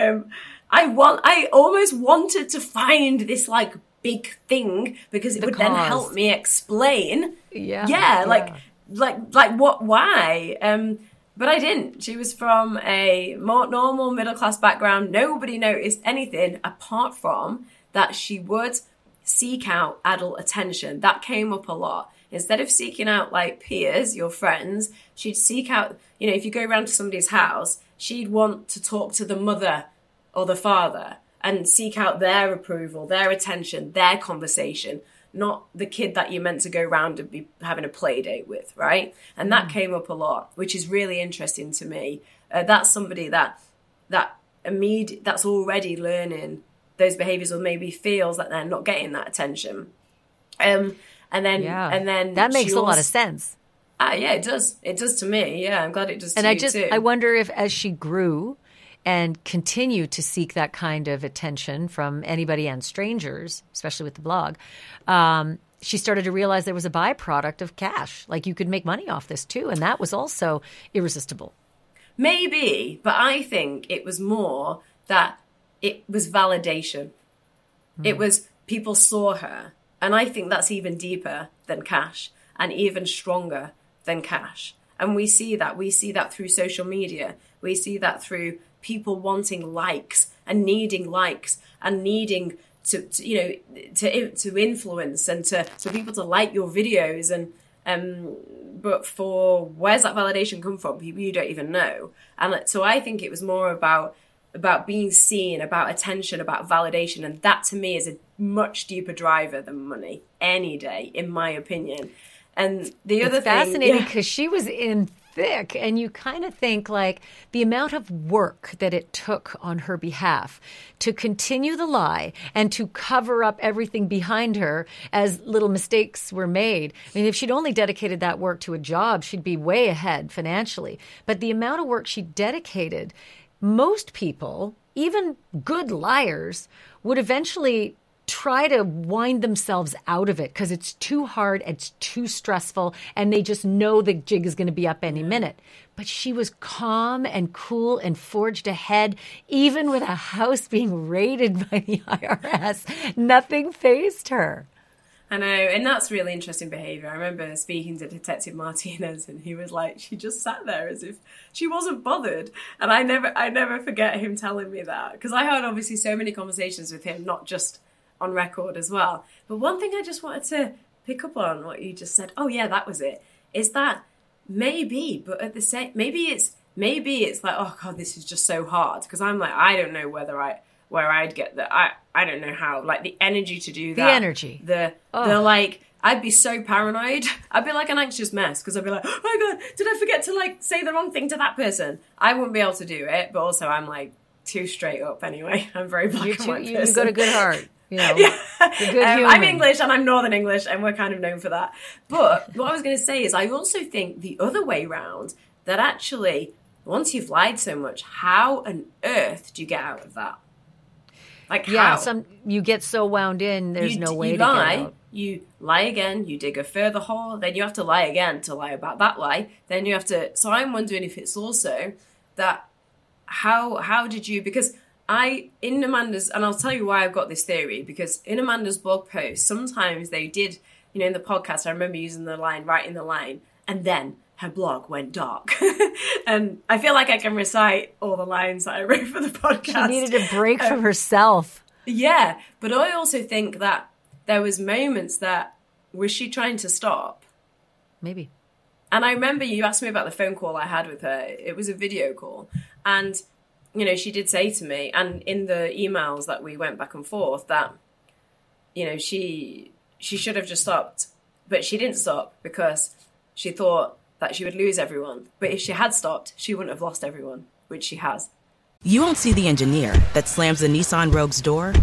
I almost wanted to find this, like, big thing, because it would then help me explain. Like what, why? But I didn't. She was from a more normal middle-class background. Nobody noticed anything apart from that she would seek out adult attention. That came up a lot. Instead of seeking out, like, peers, your friends, she'd seek out, if you go around to somebody's house, she'd want to talk to the mother or the father and seek out their approval, their attention, their conversation, not the kid that you're meant to go around and be having a play date with, right? And that came up a lot, which is really interesting to me. That's somebody that's already learning those behaviors, or maybe feels that they're not getting that attention. And then that makes a lot of sense. Yeah, it does. It does to me. Yeah, I'm glad it does to you too. I wonder if, as she grew and continue to seek that kind of attention from anybody and strangers, especially with the blog, she started to realize there was a byproduct of cash. Like, you could make money off this too. And that was also irresistible. Maybe, but I think it was more that it was validation. It was people saw her. And I think that's even deeper than cash and even stronger than cash. And we see that. We see that through social media. We see that through people wanting likes and needing to influence and to people to like your videos. And but where's that validation come from? People you don't even know. And so I think it was more about being seen, about attention, about validation. And that to me is a much deeper driver than money any day, in my opinion. And the other thing, fascinating, because she was in thick, and you kind of think, like, the amount of work that it took on her behalf to continue the lie and to cover up everything behind her as little mistakes were made. I mean, if she'd only dedicated that work to a job, she'd be way ahead financially. But the amount of work she dedicated, most people, even good liars, would eventually try to wind themselves out of it because it's too hard, it's too stressful, and they just know the jig is going to be up any minute. But she was calm and cool and forged ahead, even with a house being raided by the IRS. Nothing fazed her. I know, and that's really interesting behaviour. I remember speaking to Detective Martinez, and he was like, she just sat there as if she wasn't bothered. And I never forget him telling me that, because I had obviously so many conversations with him, not just on record as well. But one thing I just wanted to pick up on what you just said, oh yeah, that was it, is that maybe, but at the same, maybe it's like, oh God, this is just so hard, because I'm like, I don't know where I'd get that. I don't know how, like, the energy to do that. The energy. The like, I'd be so paranoid. I'd be like an anxious mess, because I'd be like, oh my God, did I forget to, like, say the wrong thing to that person? I wouldn't be able to do it, but also I'm, like, too straight up anyway. I'm very black and white person. You've got a good heart. You know, yeah. You're good I'm English and I'm Northern English, and we're kind of known for that. But what I was going to say is, I also think the other way round, that actually, once you've lied so much, how on earth do you get out of that? Like, how? You get so wound in, there's no way to get out. You lie again, you dig a further hole, then you have to lie again to lie about that lie. Then you have to... So I'm wondering if it's also that... How did you... Because in Amanda's... And I'll tell you why I've got this theory. Because in Amanda's blog post, sometimes they did... You know, in the podcast, I remember using the line, writing the line, and then her blog went dark. And I feel like I can recite all the lines that I wrote for the podcast. She needed a break from herself. Yeah, but I also think that there was moments that, was she trying to stop? Maybe. And I remember you asked me about the phone call I had with her. It was a video call. And, you know, she did say to me, and in the emails that we went back and forth, that, you know, she should have just stopped. But she didn't stop because she thought that she would lose everyone. But if she had stopped, she wouldn't have lost everyone, which she has. You won't see the engineer that slams the Nissan Rogue's door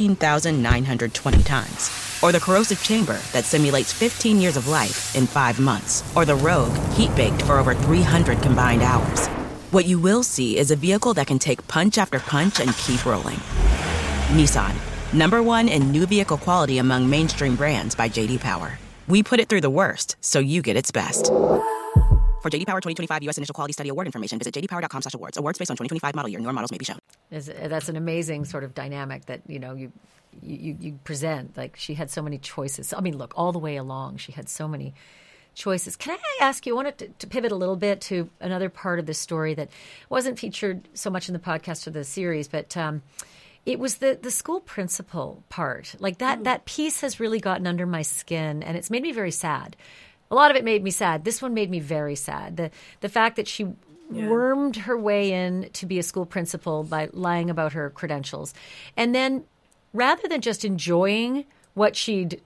13,920 times. Or the corrosive chamber that simulates 15 years of life in 5 months. Or the Rogue heat-baked for over 300 combined hours. What you will see is a vehicle that can take punch after punch and keep rolling. Nissan, #1 in new vehicle quality among mainstream brands by J.D. Power. We put it through the worst, so you get its best. For J.D. Power 2025 U.S. Initial Quality Study Award information, visit jdpower.com/awards. Awards based on 2025 model year. Newer models may be shown. That's an amazing sort of dynamic that, you know, you present. Like, she had so many choices. I mean, look, all the way along, she had so many choices. Can I ask you, I wanted to pivot a little bit to another part of this story that wasn't featured so much in the podcast or the series, but it was the school principal part. Like, that piece has really gotten under my skin, and it's made me very sad. A lot of it made me sad. This one made me very sad. The fact that she wormed her way in to be a school principal by lying about her credentials. And then rather than just enjoying what she'd,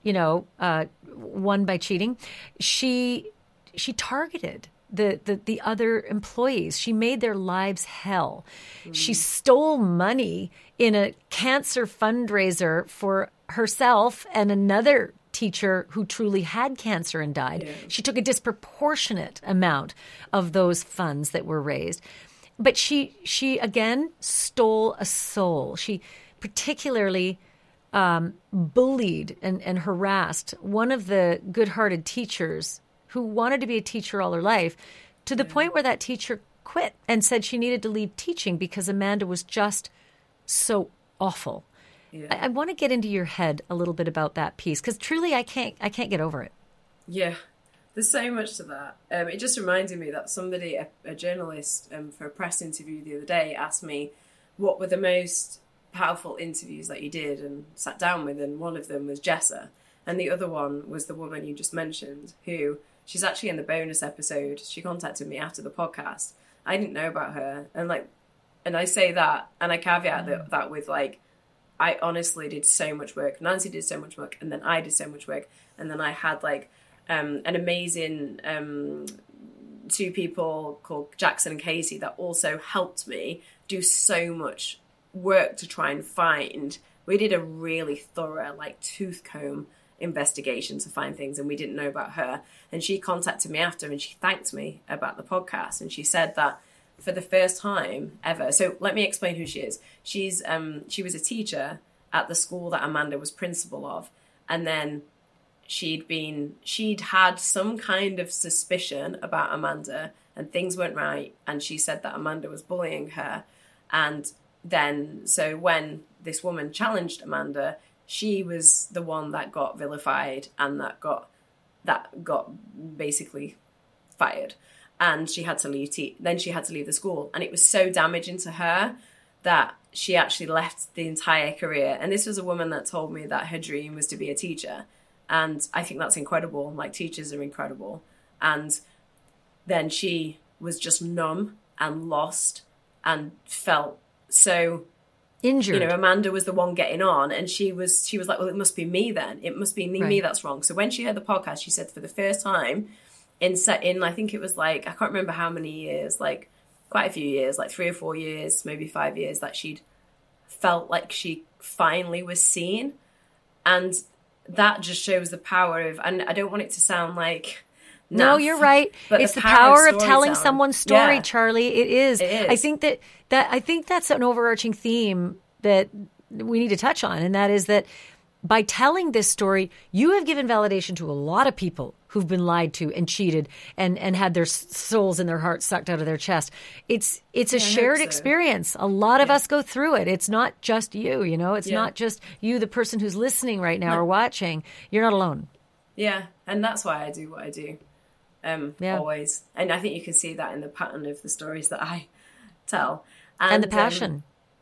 won by cheating, she targeted the other employees. She made their lives hell. She stole money in a cancer fundraiser for herself and another teacher who truly had cancer and died. Yeah. She took a disproportionate amount of those funds that were raised. But she again stole a soul. She particularly bullied and harassed one of the good-hearted teachers who wanted to be a teacher all her life, to the point where that teacher quit and said she needed to leave teaching because Amanda was just so awful. Yeah. I want to get into your head a little bit about that piece, because truly I can't get over it. Yeah, there's so much to that. It just reminded me that somebody, a journalist for a press interview the other day, asked me what were the most powerful interviews that you did and sat down with, and one of them was Jessa, and the other one was the woman you just mentioned, who, she's actually in the bonus episode. She contacted me after the podcast. I didn't know about her, and I say that, and I caveat that with, like, I honestly did so much work. Nancy did so much work, and then I did so much work, and then I had an amazing two people called Jackson and Casey that also helped me do so much work to try and find. We did a really thorough, tooth comb investigation to find things, and we didn't know about her. And she contacted me after, and she thanked me about the podcast, and she said that for the first time ever. So let me explain who she is. She was a teacher at the school that Amanda was principal of. And then she'd had some kind of suspicion about Amanda, and things weren't right. And she said that Amanda was bullying her. And then, so when this woman challenged Amanda, she was the one that got vilified and that got basically fired, and she had to leave. Then she had to leave the school, and it was so damaging to her that she actually left the entire career. And this was a woman that told me that her dream was to be a teacher, and I think that's incredible. Like, teachers are incredible. And then she was just numb and lost and felt so injured. You know, Amanda was the one getting on, and she was like, well, it must be me then. It must be me that's wrong. So when she heard the podcast, she said for the first time in I think it was like, I can't remember how many years, like quite a few years, like 3 or 4 years, maybe 5 years, that she'd felt like she finally was seen. And that just shows the power of, and I don't want it to sound like, no, you're right. It's the power of telling someone's story, Charlie. It is. I think I think that's an overarching theme that we need to touch on, and that is that by telling this story, you have given validation to a lot of people who've been lied to and cheated and had their souls and their hearts sucked out of their chest. It's a shared experience. A lot of us go through it. It's not just you, you know. It's not just you, the person who's listening right now or watching. You're not alone. Yeah, and that's why I do what I do. Always. And I think you can see that in the pattern of the stories that I tell. And the passion.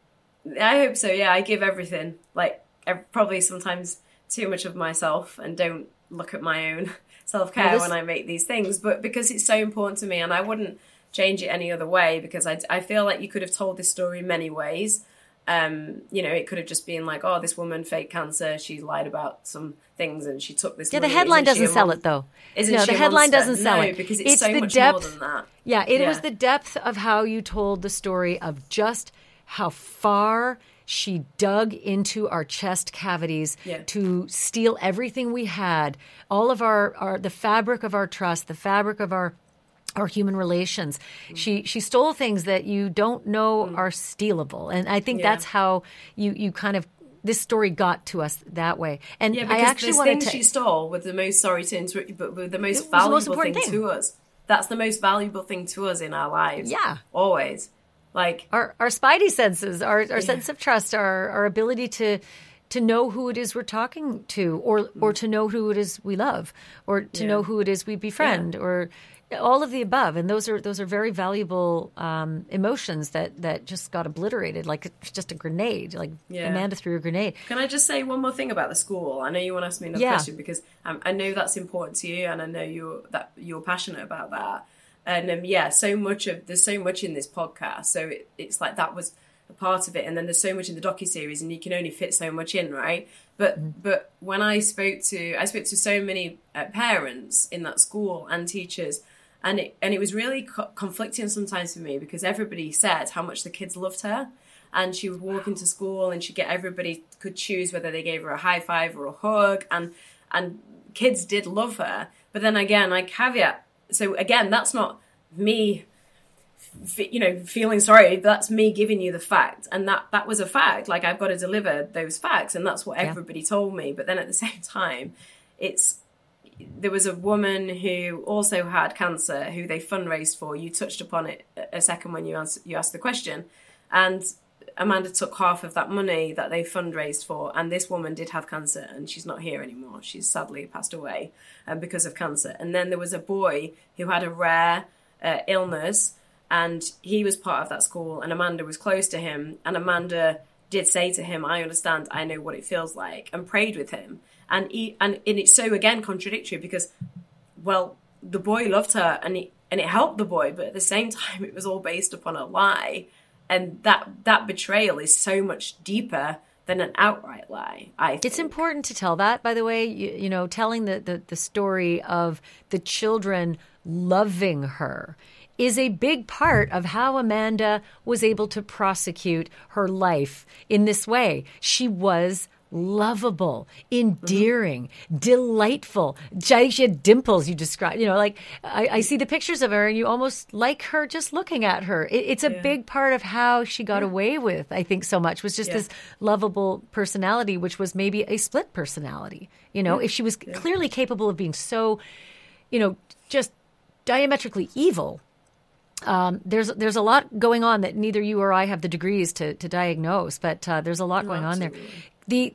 I hope so, yeah. I give everything. Like, I probably sometimes too much of myself and don't look at my own self-care when I make these things. But because it's so important to me, and I wouldn't change it any other way, because I feel like you could have told this story many ways. You know, it could have just been like, oh, this woman faked cancer. She lied about some things and she took this money. The headline doesn't sell it, though. No, the headline doesn't sell it. Because it's so much more than that. Yeah, it was the depth of how you told the story of just how far she dug into our chest cavities to steal everything we had, all of the fabric of our trust, the fabric of our human relations. She stole things that you don't know are stealable. And I think that's how you kind of, this story got to us that way. And because I actually wanted to... she stole were the most, sorry to interrupt, but were the most valuable thing to us. That's the most valuable thing to us in our lives. Yeah. Always. Like our spidey senses, our sense of trust, our ability to know who it is we're talking to, or to know who it is we love, or to know who it is we befriend, or all of the above. And those are very valuable emotions that just got obliterated like it's just a grenade, like Amanda threw a grenade. Can I just say one more thing about the school? I know you want to ask me another question, because I know that's important to you, and I know you're passionate about that. And there's so much in this podcast, so it's like that was a part of it, and then there's so much in the docuseries, and you can only fit so much in, right? But when I spoke to so many parents in that school and teachers, and it was really conflicting sometimes for me, because everybody said how much the kids loved her, and she would walk into school and everybody could choose whether they gave her a high five or a hug, and kids did love her. But then again, I caveat. So again, that's not me, feeling sorry. That's me giving you the fact, and that was a fact. Like, I've got to deliver those facts, and that's what everybody told me. But then at the same time, there was a woman who also had cancer who they fundraised for. You touched upon it a second when you asked the question, and Amanda took half of that money that they fundraised for, and this woman did have cancer, and she's not here anymore. She's sadly passed away because of cancer. And then there was a boy who had a rare illness, and he was part of that school, and Amanda was close to him, and Amanda did say to him, I understand, I know what it feels like, and prayed with him. And it's so, again, contradictory, because, well, the boy loved her, and it helped the boy, but at the same time, it was all based upon a lie. And that betrayal is so much deeper than an outright lie, I think. It's important to tell that, by the way, you know, telling the story of the children loving her is a big part of how Amanda was able to prosecute her life in this way. She was lovable, endearing, delightful. She had dimples, you described. You know, like I see the pictures of her and you almost like her just looking at her. It's a big part of how she got away with, I think, so much, was just this lovable personality, which was maybe a split personality. You know, if she was clearly capable of being so, you know, just diametrically evil, there's a lot going on that neither you or I have the degrees to diagnose, but there's a lot going on there.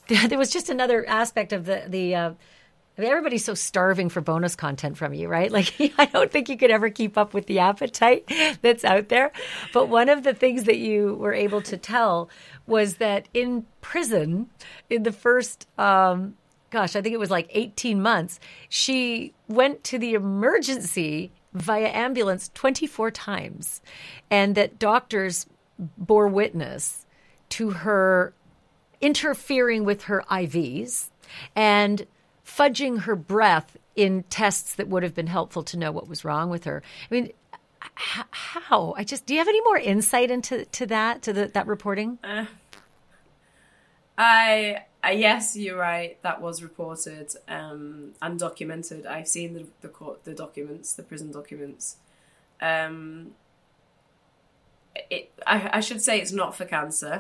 there was just another aspect of I mean, everybody's so starving for bonus content from you, right? Like, I don't think you could ever keep up with the appetite that's out there. But one of the things that you were able to tell was that in prison, in the first, I think it was like 18 months, she went to the emergency via ambulance 24 times, and that doctors bore witness to her interfering with her IVs and fudging her breath in tests that would have been helpful to know what was wrong with her. I mean, how? Do you have any more insight into that reporting? Yes, you're right. That was reported and documented. I've seen the documents, the prison documents. I should say it's not for cancer.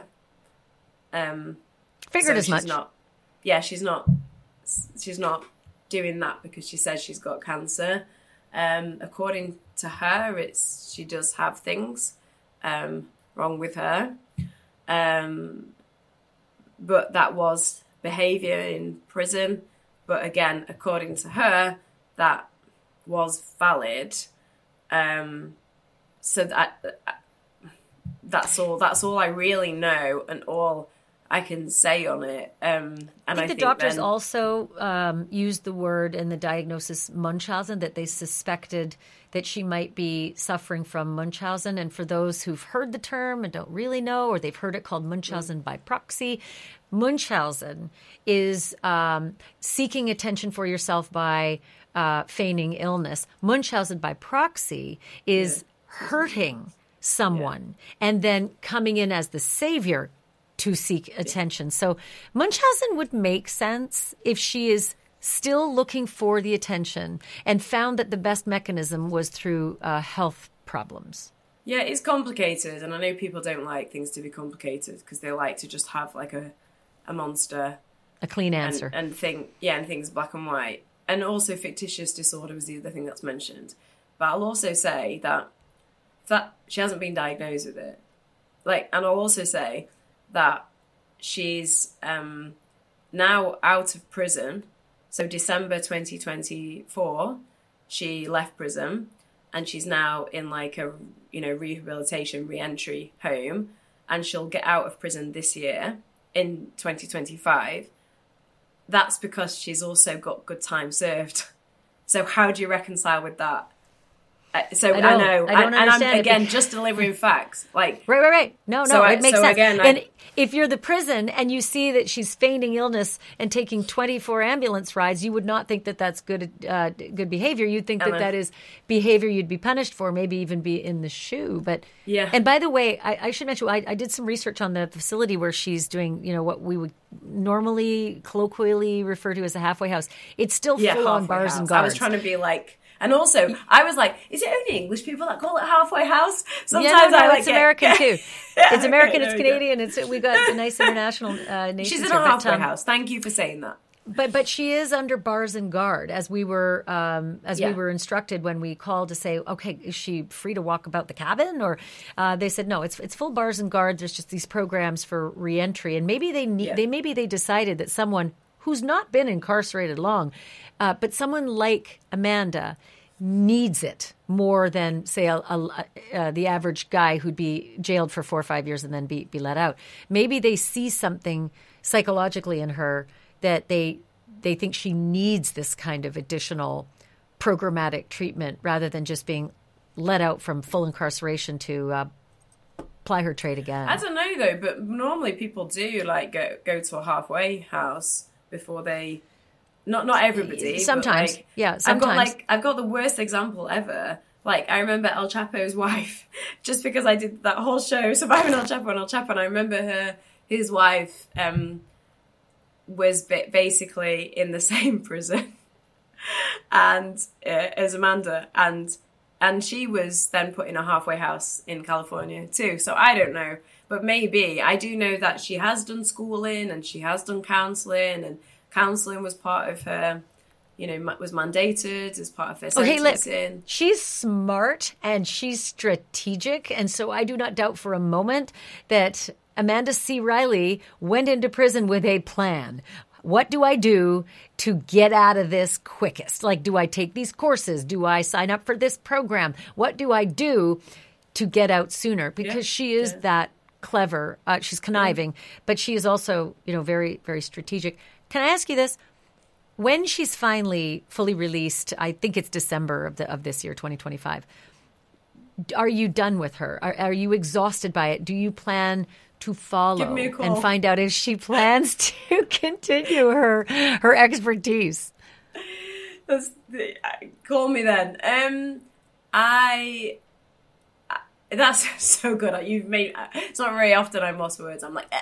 Figured as much. She's not doing that because she says she's got cancer. According to her, she does have things wrong with her. But that was behaviour in prison. But again, according to her, that was valid. So that's all I really know and all I can say on it. I think the doctors also used the word in the diagnosis Munchausen, that they suspected that she might be suffering from Munchausen. And for those who've heard the term and don't really know, or they've heard it called Munchausen by proxy, Munchausen is seeking attention for yourself by feigning illness. Munchausen by proxy is hurting someone and then coming in as the savior to seek attention. So Munchausen would make sense if she is still looking for the attention and found that the best mechanism was through health problems. Yeah, it's complicated, and I know people don't like things to be complicated because they like to just have like a monster, a clean answer, and things black and white. And also fictitious disorder was the other thing that's mentioned. But I'll also say that she hasn't been diagnosed with it. And I'll also say that she's now out of prison. So December 2024, she left prison, and she's now in like a rehabilitation re-entry home, and she'll get out of prison this year in 2025. That's because she's also got good time served. So how do you reconcile with that? I know. I don't understand. I'm just delivering facts. Right. No, it makes sense. Again, and if you're the prison and you see that she's feigning illness and taking 24 ambulance rides, you would not think that that's good behavior. You'd think that is behavior you'd be punished for, maybe even be in the shoe. But yeah. And by the way, I should mention, I did some research on the facility where she's doing, what we would normally colloquially refer to as a halfway house. It's still full on bars house. and guards. I was trying to be like. And also, I was like, is it only English people that call it halfway house? Sometimes it's American too. It's American, it's Canadian, we got a nice international nation. She's in a halfway house. Thank you for saying that. But she is under bars and guard, as we were we were instructed when we called to say, okay, is she free to walk about the cabin? Or they said no, it's full bars and guard. There's just these programs for reentry, and maybe they decided that someone who's not been incarcerated long, but someone like Amanda needs it more than, say, the average guy who'd be jailed for 4 or 5 years and then be let out. Maybe they see something psychologically in her that they think she needs this kind of additional programmatic treatment rather than just being let out from full incarceration to ply her trade again. I don't know, though, but normally people do go to a halfway house before they... Not everybody. Sometimes, sometimes. I've got the worst example ever. I remember El Chapo's wife, just because I did that whole show, Surviving El Chapo, and I remember his wife was basically in the same prison and as Amanda, and she was then put in a halfway house in California too. So I don't know, but maybe. I do know that she has done schooling and she has done counselling, and counselling was part of her, was mandated as part of her sentencing. Hey, look, she's smart and she's strategic, and so I do not doubt for a moment that Amanda C. Riley went into prison with a plan. What do I do to get out of this quickest? Like, do I take these courses? Do I sign up for this program? What do I do to get out sooner? Because she is that clever. She's conniving, but she is also, very, very strategic. Can I ask you this? When she's finally fully released, I think it's December of this year, 2025, are you done with her? Are you exhausted by it? Do you plan to follow and find out if she plans to continue her expertise? Call me then. That's so good. You've made. It's not very often I'm lost for words. I'm like,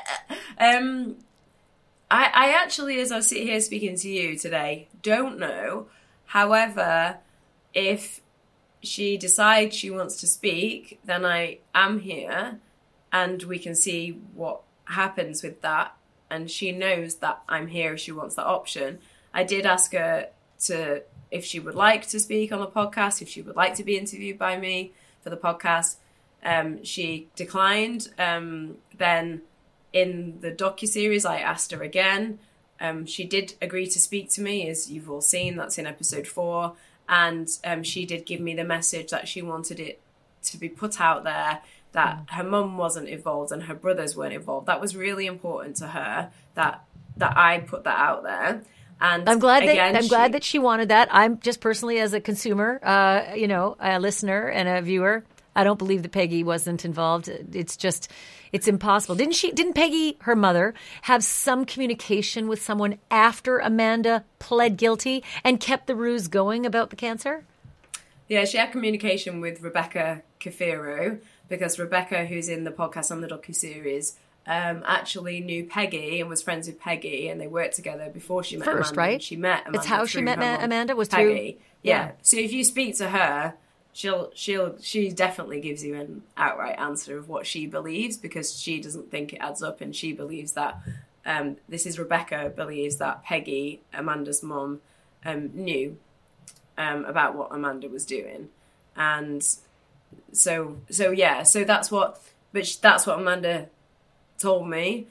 I actually, as I sit here speaking to you today, don't know. However, if she decides she wants to speak, then I am here. And we can see what happens with that. And she knows that I'm here if she wants that option. I did ask her if she would like to speak on the podcast, if she would like to be interviewed by me for the podcast. She declined. Then in the docuseries, I asked her again. She did agree to speak to me, as you've all seen. That's in episode 4. And she did give me the message that she wanted it to be put out there, that her mum wasn't involved and her brothers weren't involved. That was really important to her, that I put that out there. And I'm glad that she wanted that. I'm just personally, as a consumer, a listener and a viewer, I don't believe that Peggy wasn't involved. It's impossible. Didn't Peggy, her mother, have some communication with someone after Amanda pled guilty and kept the ruse going about the cancer? Yeah, she had communication with Rebecca Kafiro, because Rebecca, who's in the podcast on the docuseries, actually knew Peggy and was friends with Peggy, and they worked together before she met Amanda. Right? She met Amanda. It's how she met Amanda was Peggy. through. Yeah. So if you speak to her, she definitely gives you an outright answer of what she believes, because she doesn't think it adds up, and she believes that Rebecca believes that Peggy, Amanda's mum, knew about what Amanda was doing, and so that's what Amanda told me,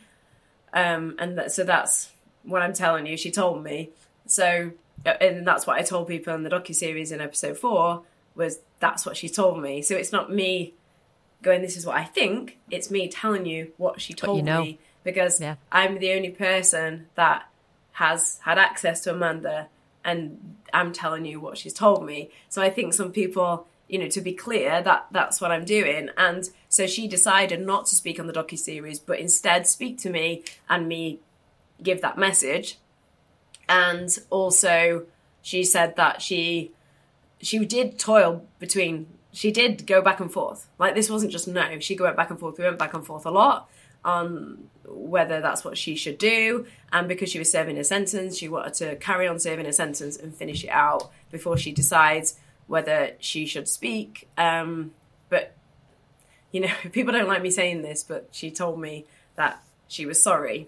so that's what I'm telling you. She told me, and that's what I told people in the docuseries in episode 4. Was that's what she told me. So it's not me going, this is what I think. It's me telling you what she told me, because I'm the only person that has had access to Amanda, and I'm telling you what she's told me. So I think some people, to be clear, that's what I'm doing. And so she decided not to speak on the docuseries, but instead speak to me and me give that message. And also she said that she did toil she did go back and forth. Like, this wasn't just no. She went back and forth. We went back and forth a lot on whether that's what she should do. And because she was serving a sentence, she wanted to carry on serving a sentence and finish it out before she decides whether she should speak. But, people don't like me saying this, but she told me that she was sorry.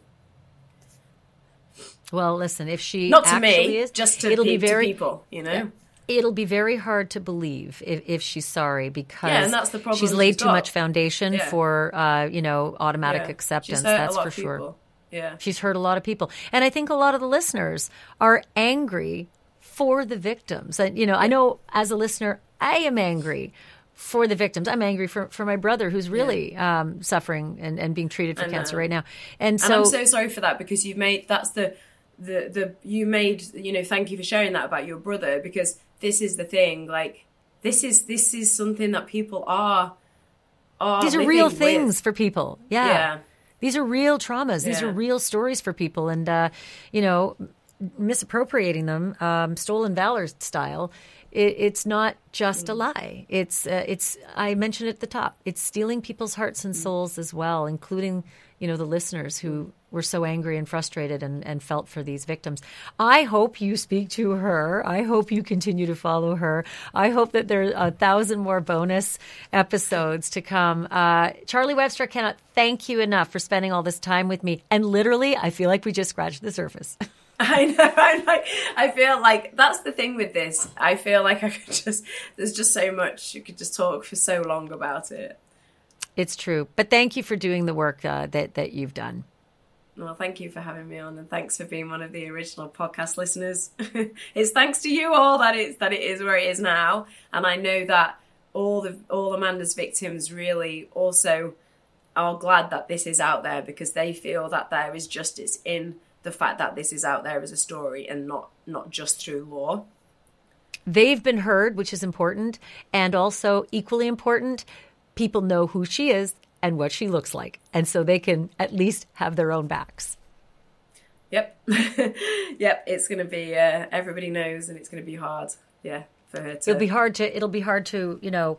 Well, listen, if she not to actually me, is, just to people, It'll be very hard to believe if she's sorry, because and that's the problem she's laid too much foundation for, automatic acceptance. That's for sure. People. Yeah. She's hurt a lot of people. And I think a lot of the listeners are angry for the victims. And, I know as a listener, I am angry for the victims. I'm angry for my brother, who's really suffering and being treated for cancer right now. And I'm so sorry for that, because you've made, that's thank you for sharing that about your brother, because this is the thing, like, this is something that people are these are real things with. For people. Yeah. These are real traumas. These are real stories for people. And, misappropriating them, stolen valor style, it's not just a lie. It's I mentioned at the top, it's stealing people's hearts and souls as well, including, the listeners who were so angry and frustrated and felt for these victims. I hope you speak to her. I hope you continue to follow her. I hope that there are 1,000 more bonus episodes to come. Charlie Webster, I cannot thank you enough for spending all this time with me. And literally, I feel like we just scratched the surface. I know. I feel like that's the thing with this. I feel like there's just so much. You could just talk for so long about it. It's true. But thank you for doing the work that you've done. Well, thank you for having me on, and thanks for being one of the original podcast listeners. It's thanks to you all that it is where it is now, and I know that all Amanda's victims really also are glad that this is out there, because they feel that there is justice in the fact that this is out there as a story and not just through law. They've been heard, which is important, and also equally important, people know who she is and what she looks like, and so they can at least have their own backs. Yep. Yep, it's going to be, everybody knows, and it's going to be hard, for her to... It'll be hard to,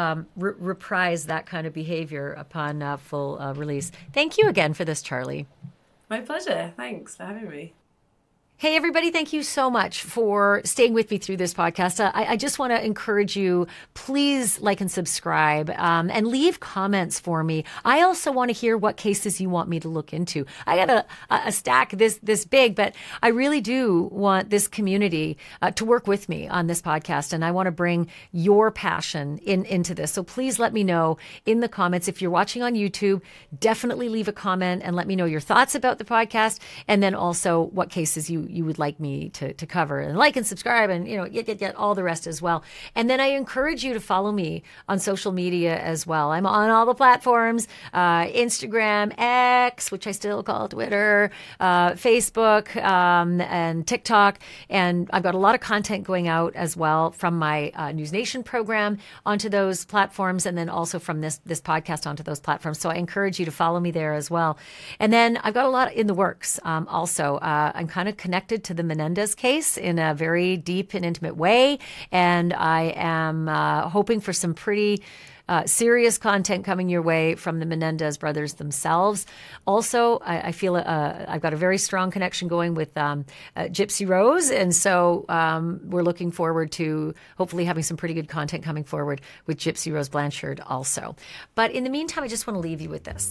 reprise that kind of behavior upon full release. Thank you again for this, Charlie. My pleasure. Thanks for having me. Hey, everybody, thank you so much for staying with me through this podcast. I just want to encourage you, please like and subscribe and leave comments for me. I also want to hear what cases you want me to look into. I got a stack this big, but I really do want this community to work with me on this podcast, and I want to bring your passion into this. So please let me know in the comments. If you're watching on YouTube, definitely leave a comment and let me know your thoughts about the podcast, and then also what cases you would like me to cover, and like and subscribe, and get all the rest as well. And then I encourage you to follow me on social media as well. I'm on all the platforms, Instagram, X, which I still call Twitter, Facebook, and TikTok. And I've got a lot of content going out as well from my News Nation program onto those platforms, and then also from this podcast onto those platforms. So I encourage you to follow me there as well. And then I've got a lot in the works also. I'm kind of connected to the Menendez case in a very deep and intimate way, and I am hoping for some pretty serious content coming your way from the Menendez brothers themselves. Also, I feel I've got a very strong connection going with Gypsy Rose, and so we're looking forward to hopefully having some pretty good content coming forward with Gypsy Rose Blanchard also. But in the meantime, I just want to leave you with this.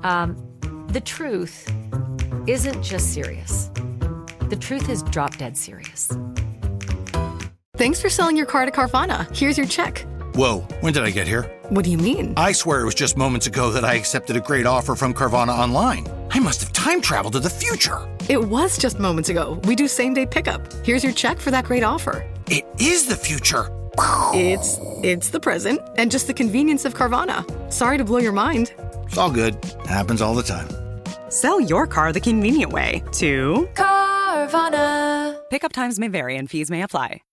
The truth isn't just serious. The truth is drop dead serious. Thanks for selling your car to Carvana. Here's your check. Whoa, when did I get here? What do you mean? I swear it was just moments ago that I accepted a great offer from Carvana Online. I must have time traveled to the future. It was just moments ago. We do same-day pickup. Here's your check for that great offer. It is the future. It's the present, and just the convenience of Carvana. Sorry to blow your mind. It's all good. Happens all the time. Sell your car the convenient way to Carvana. Pickup times may vary and fees may apply.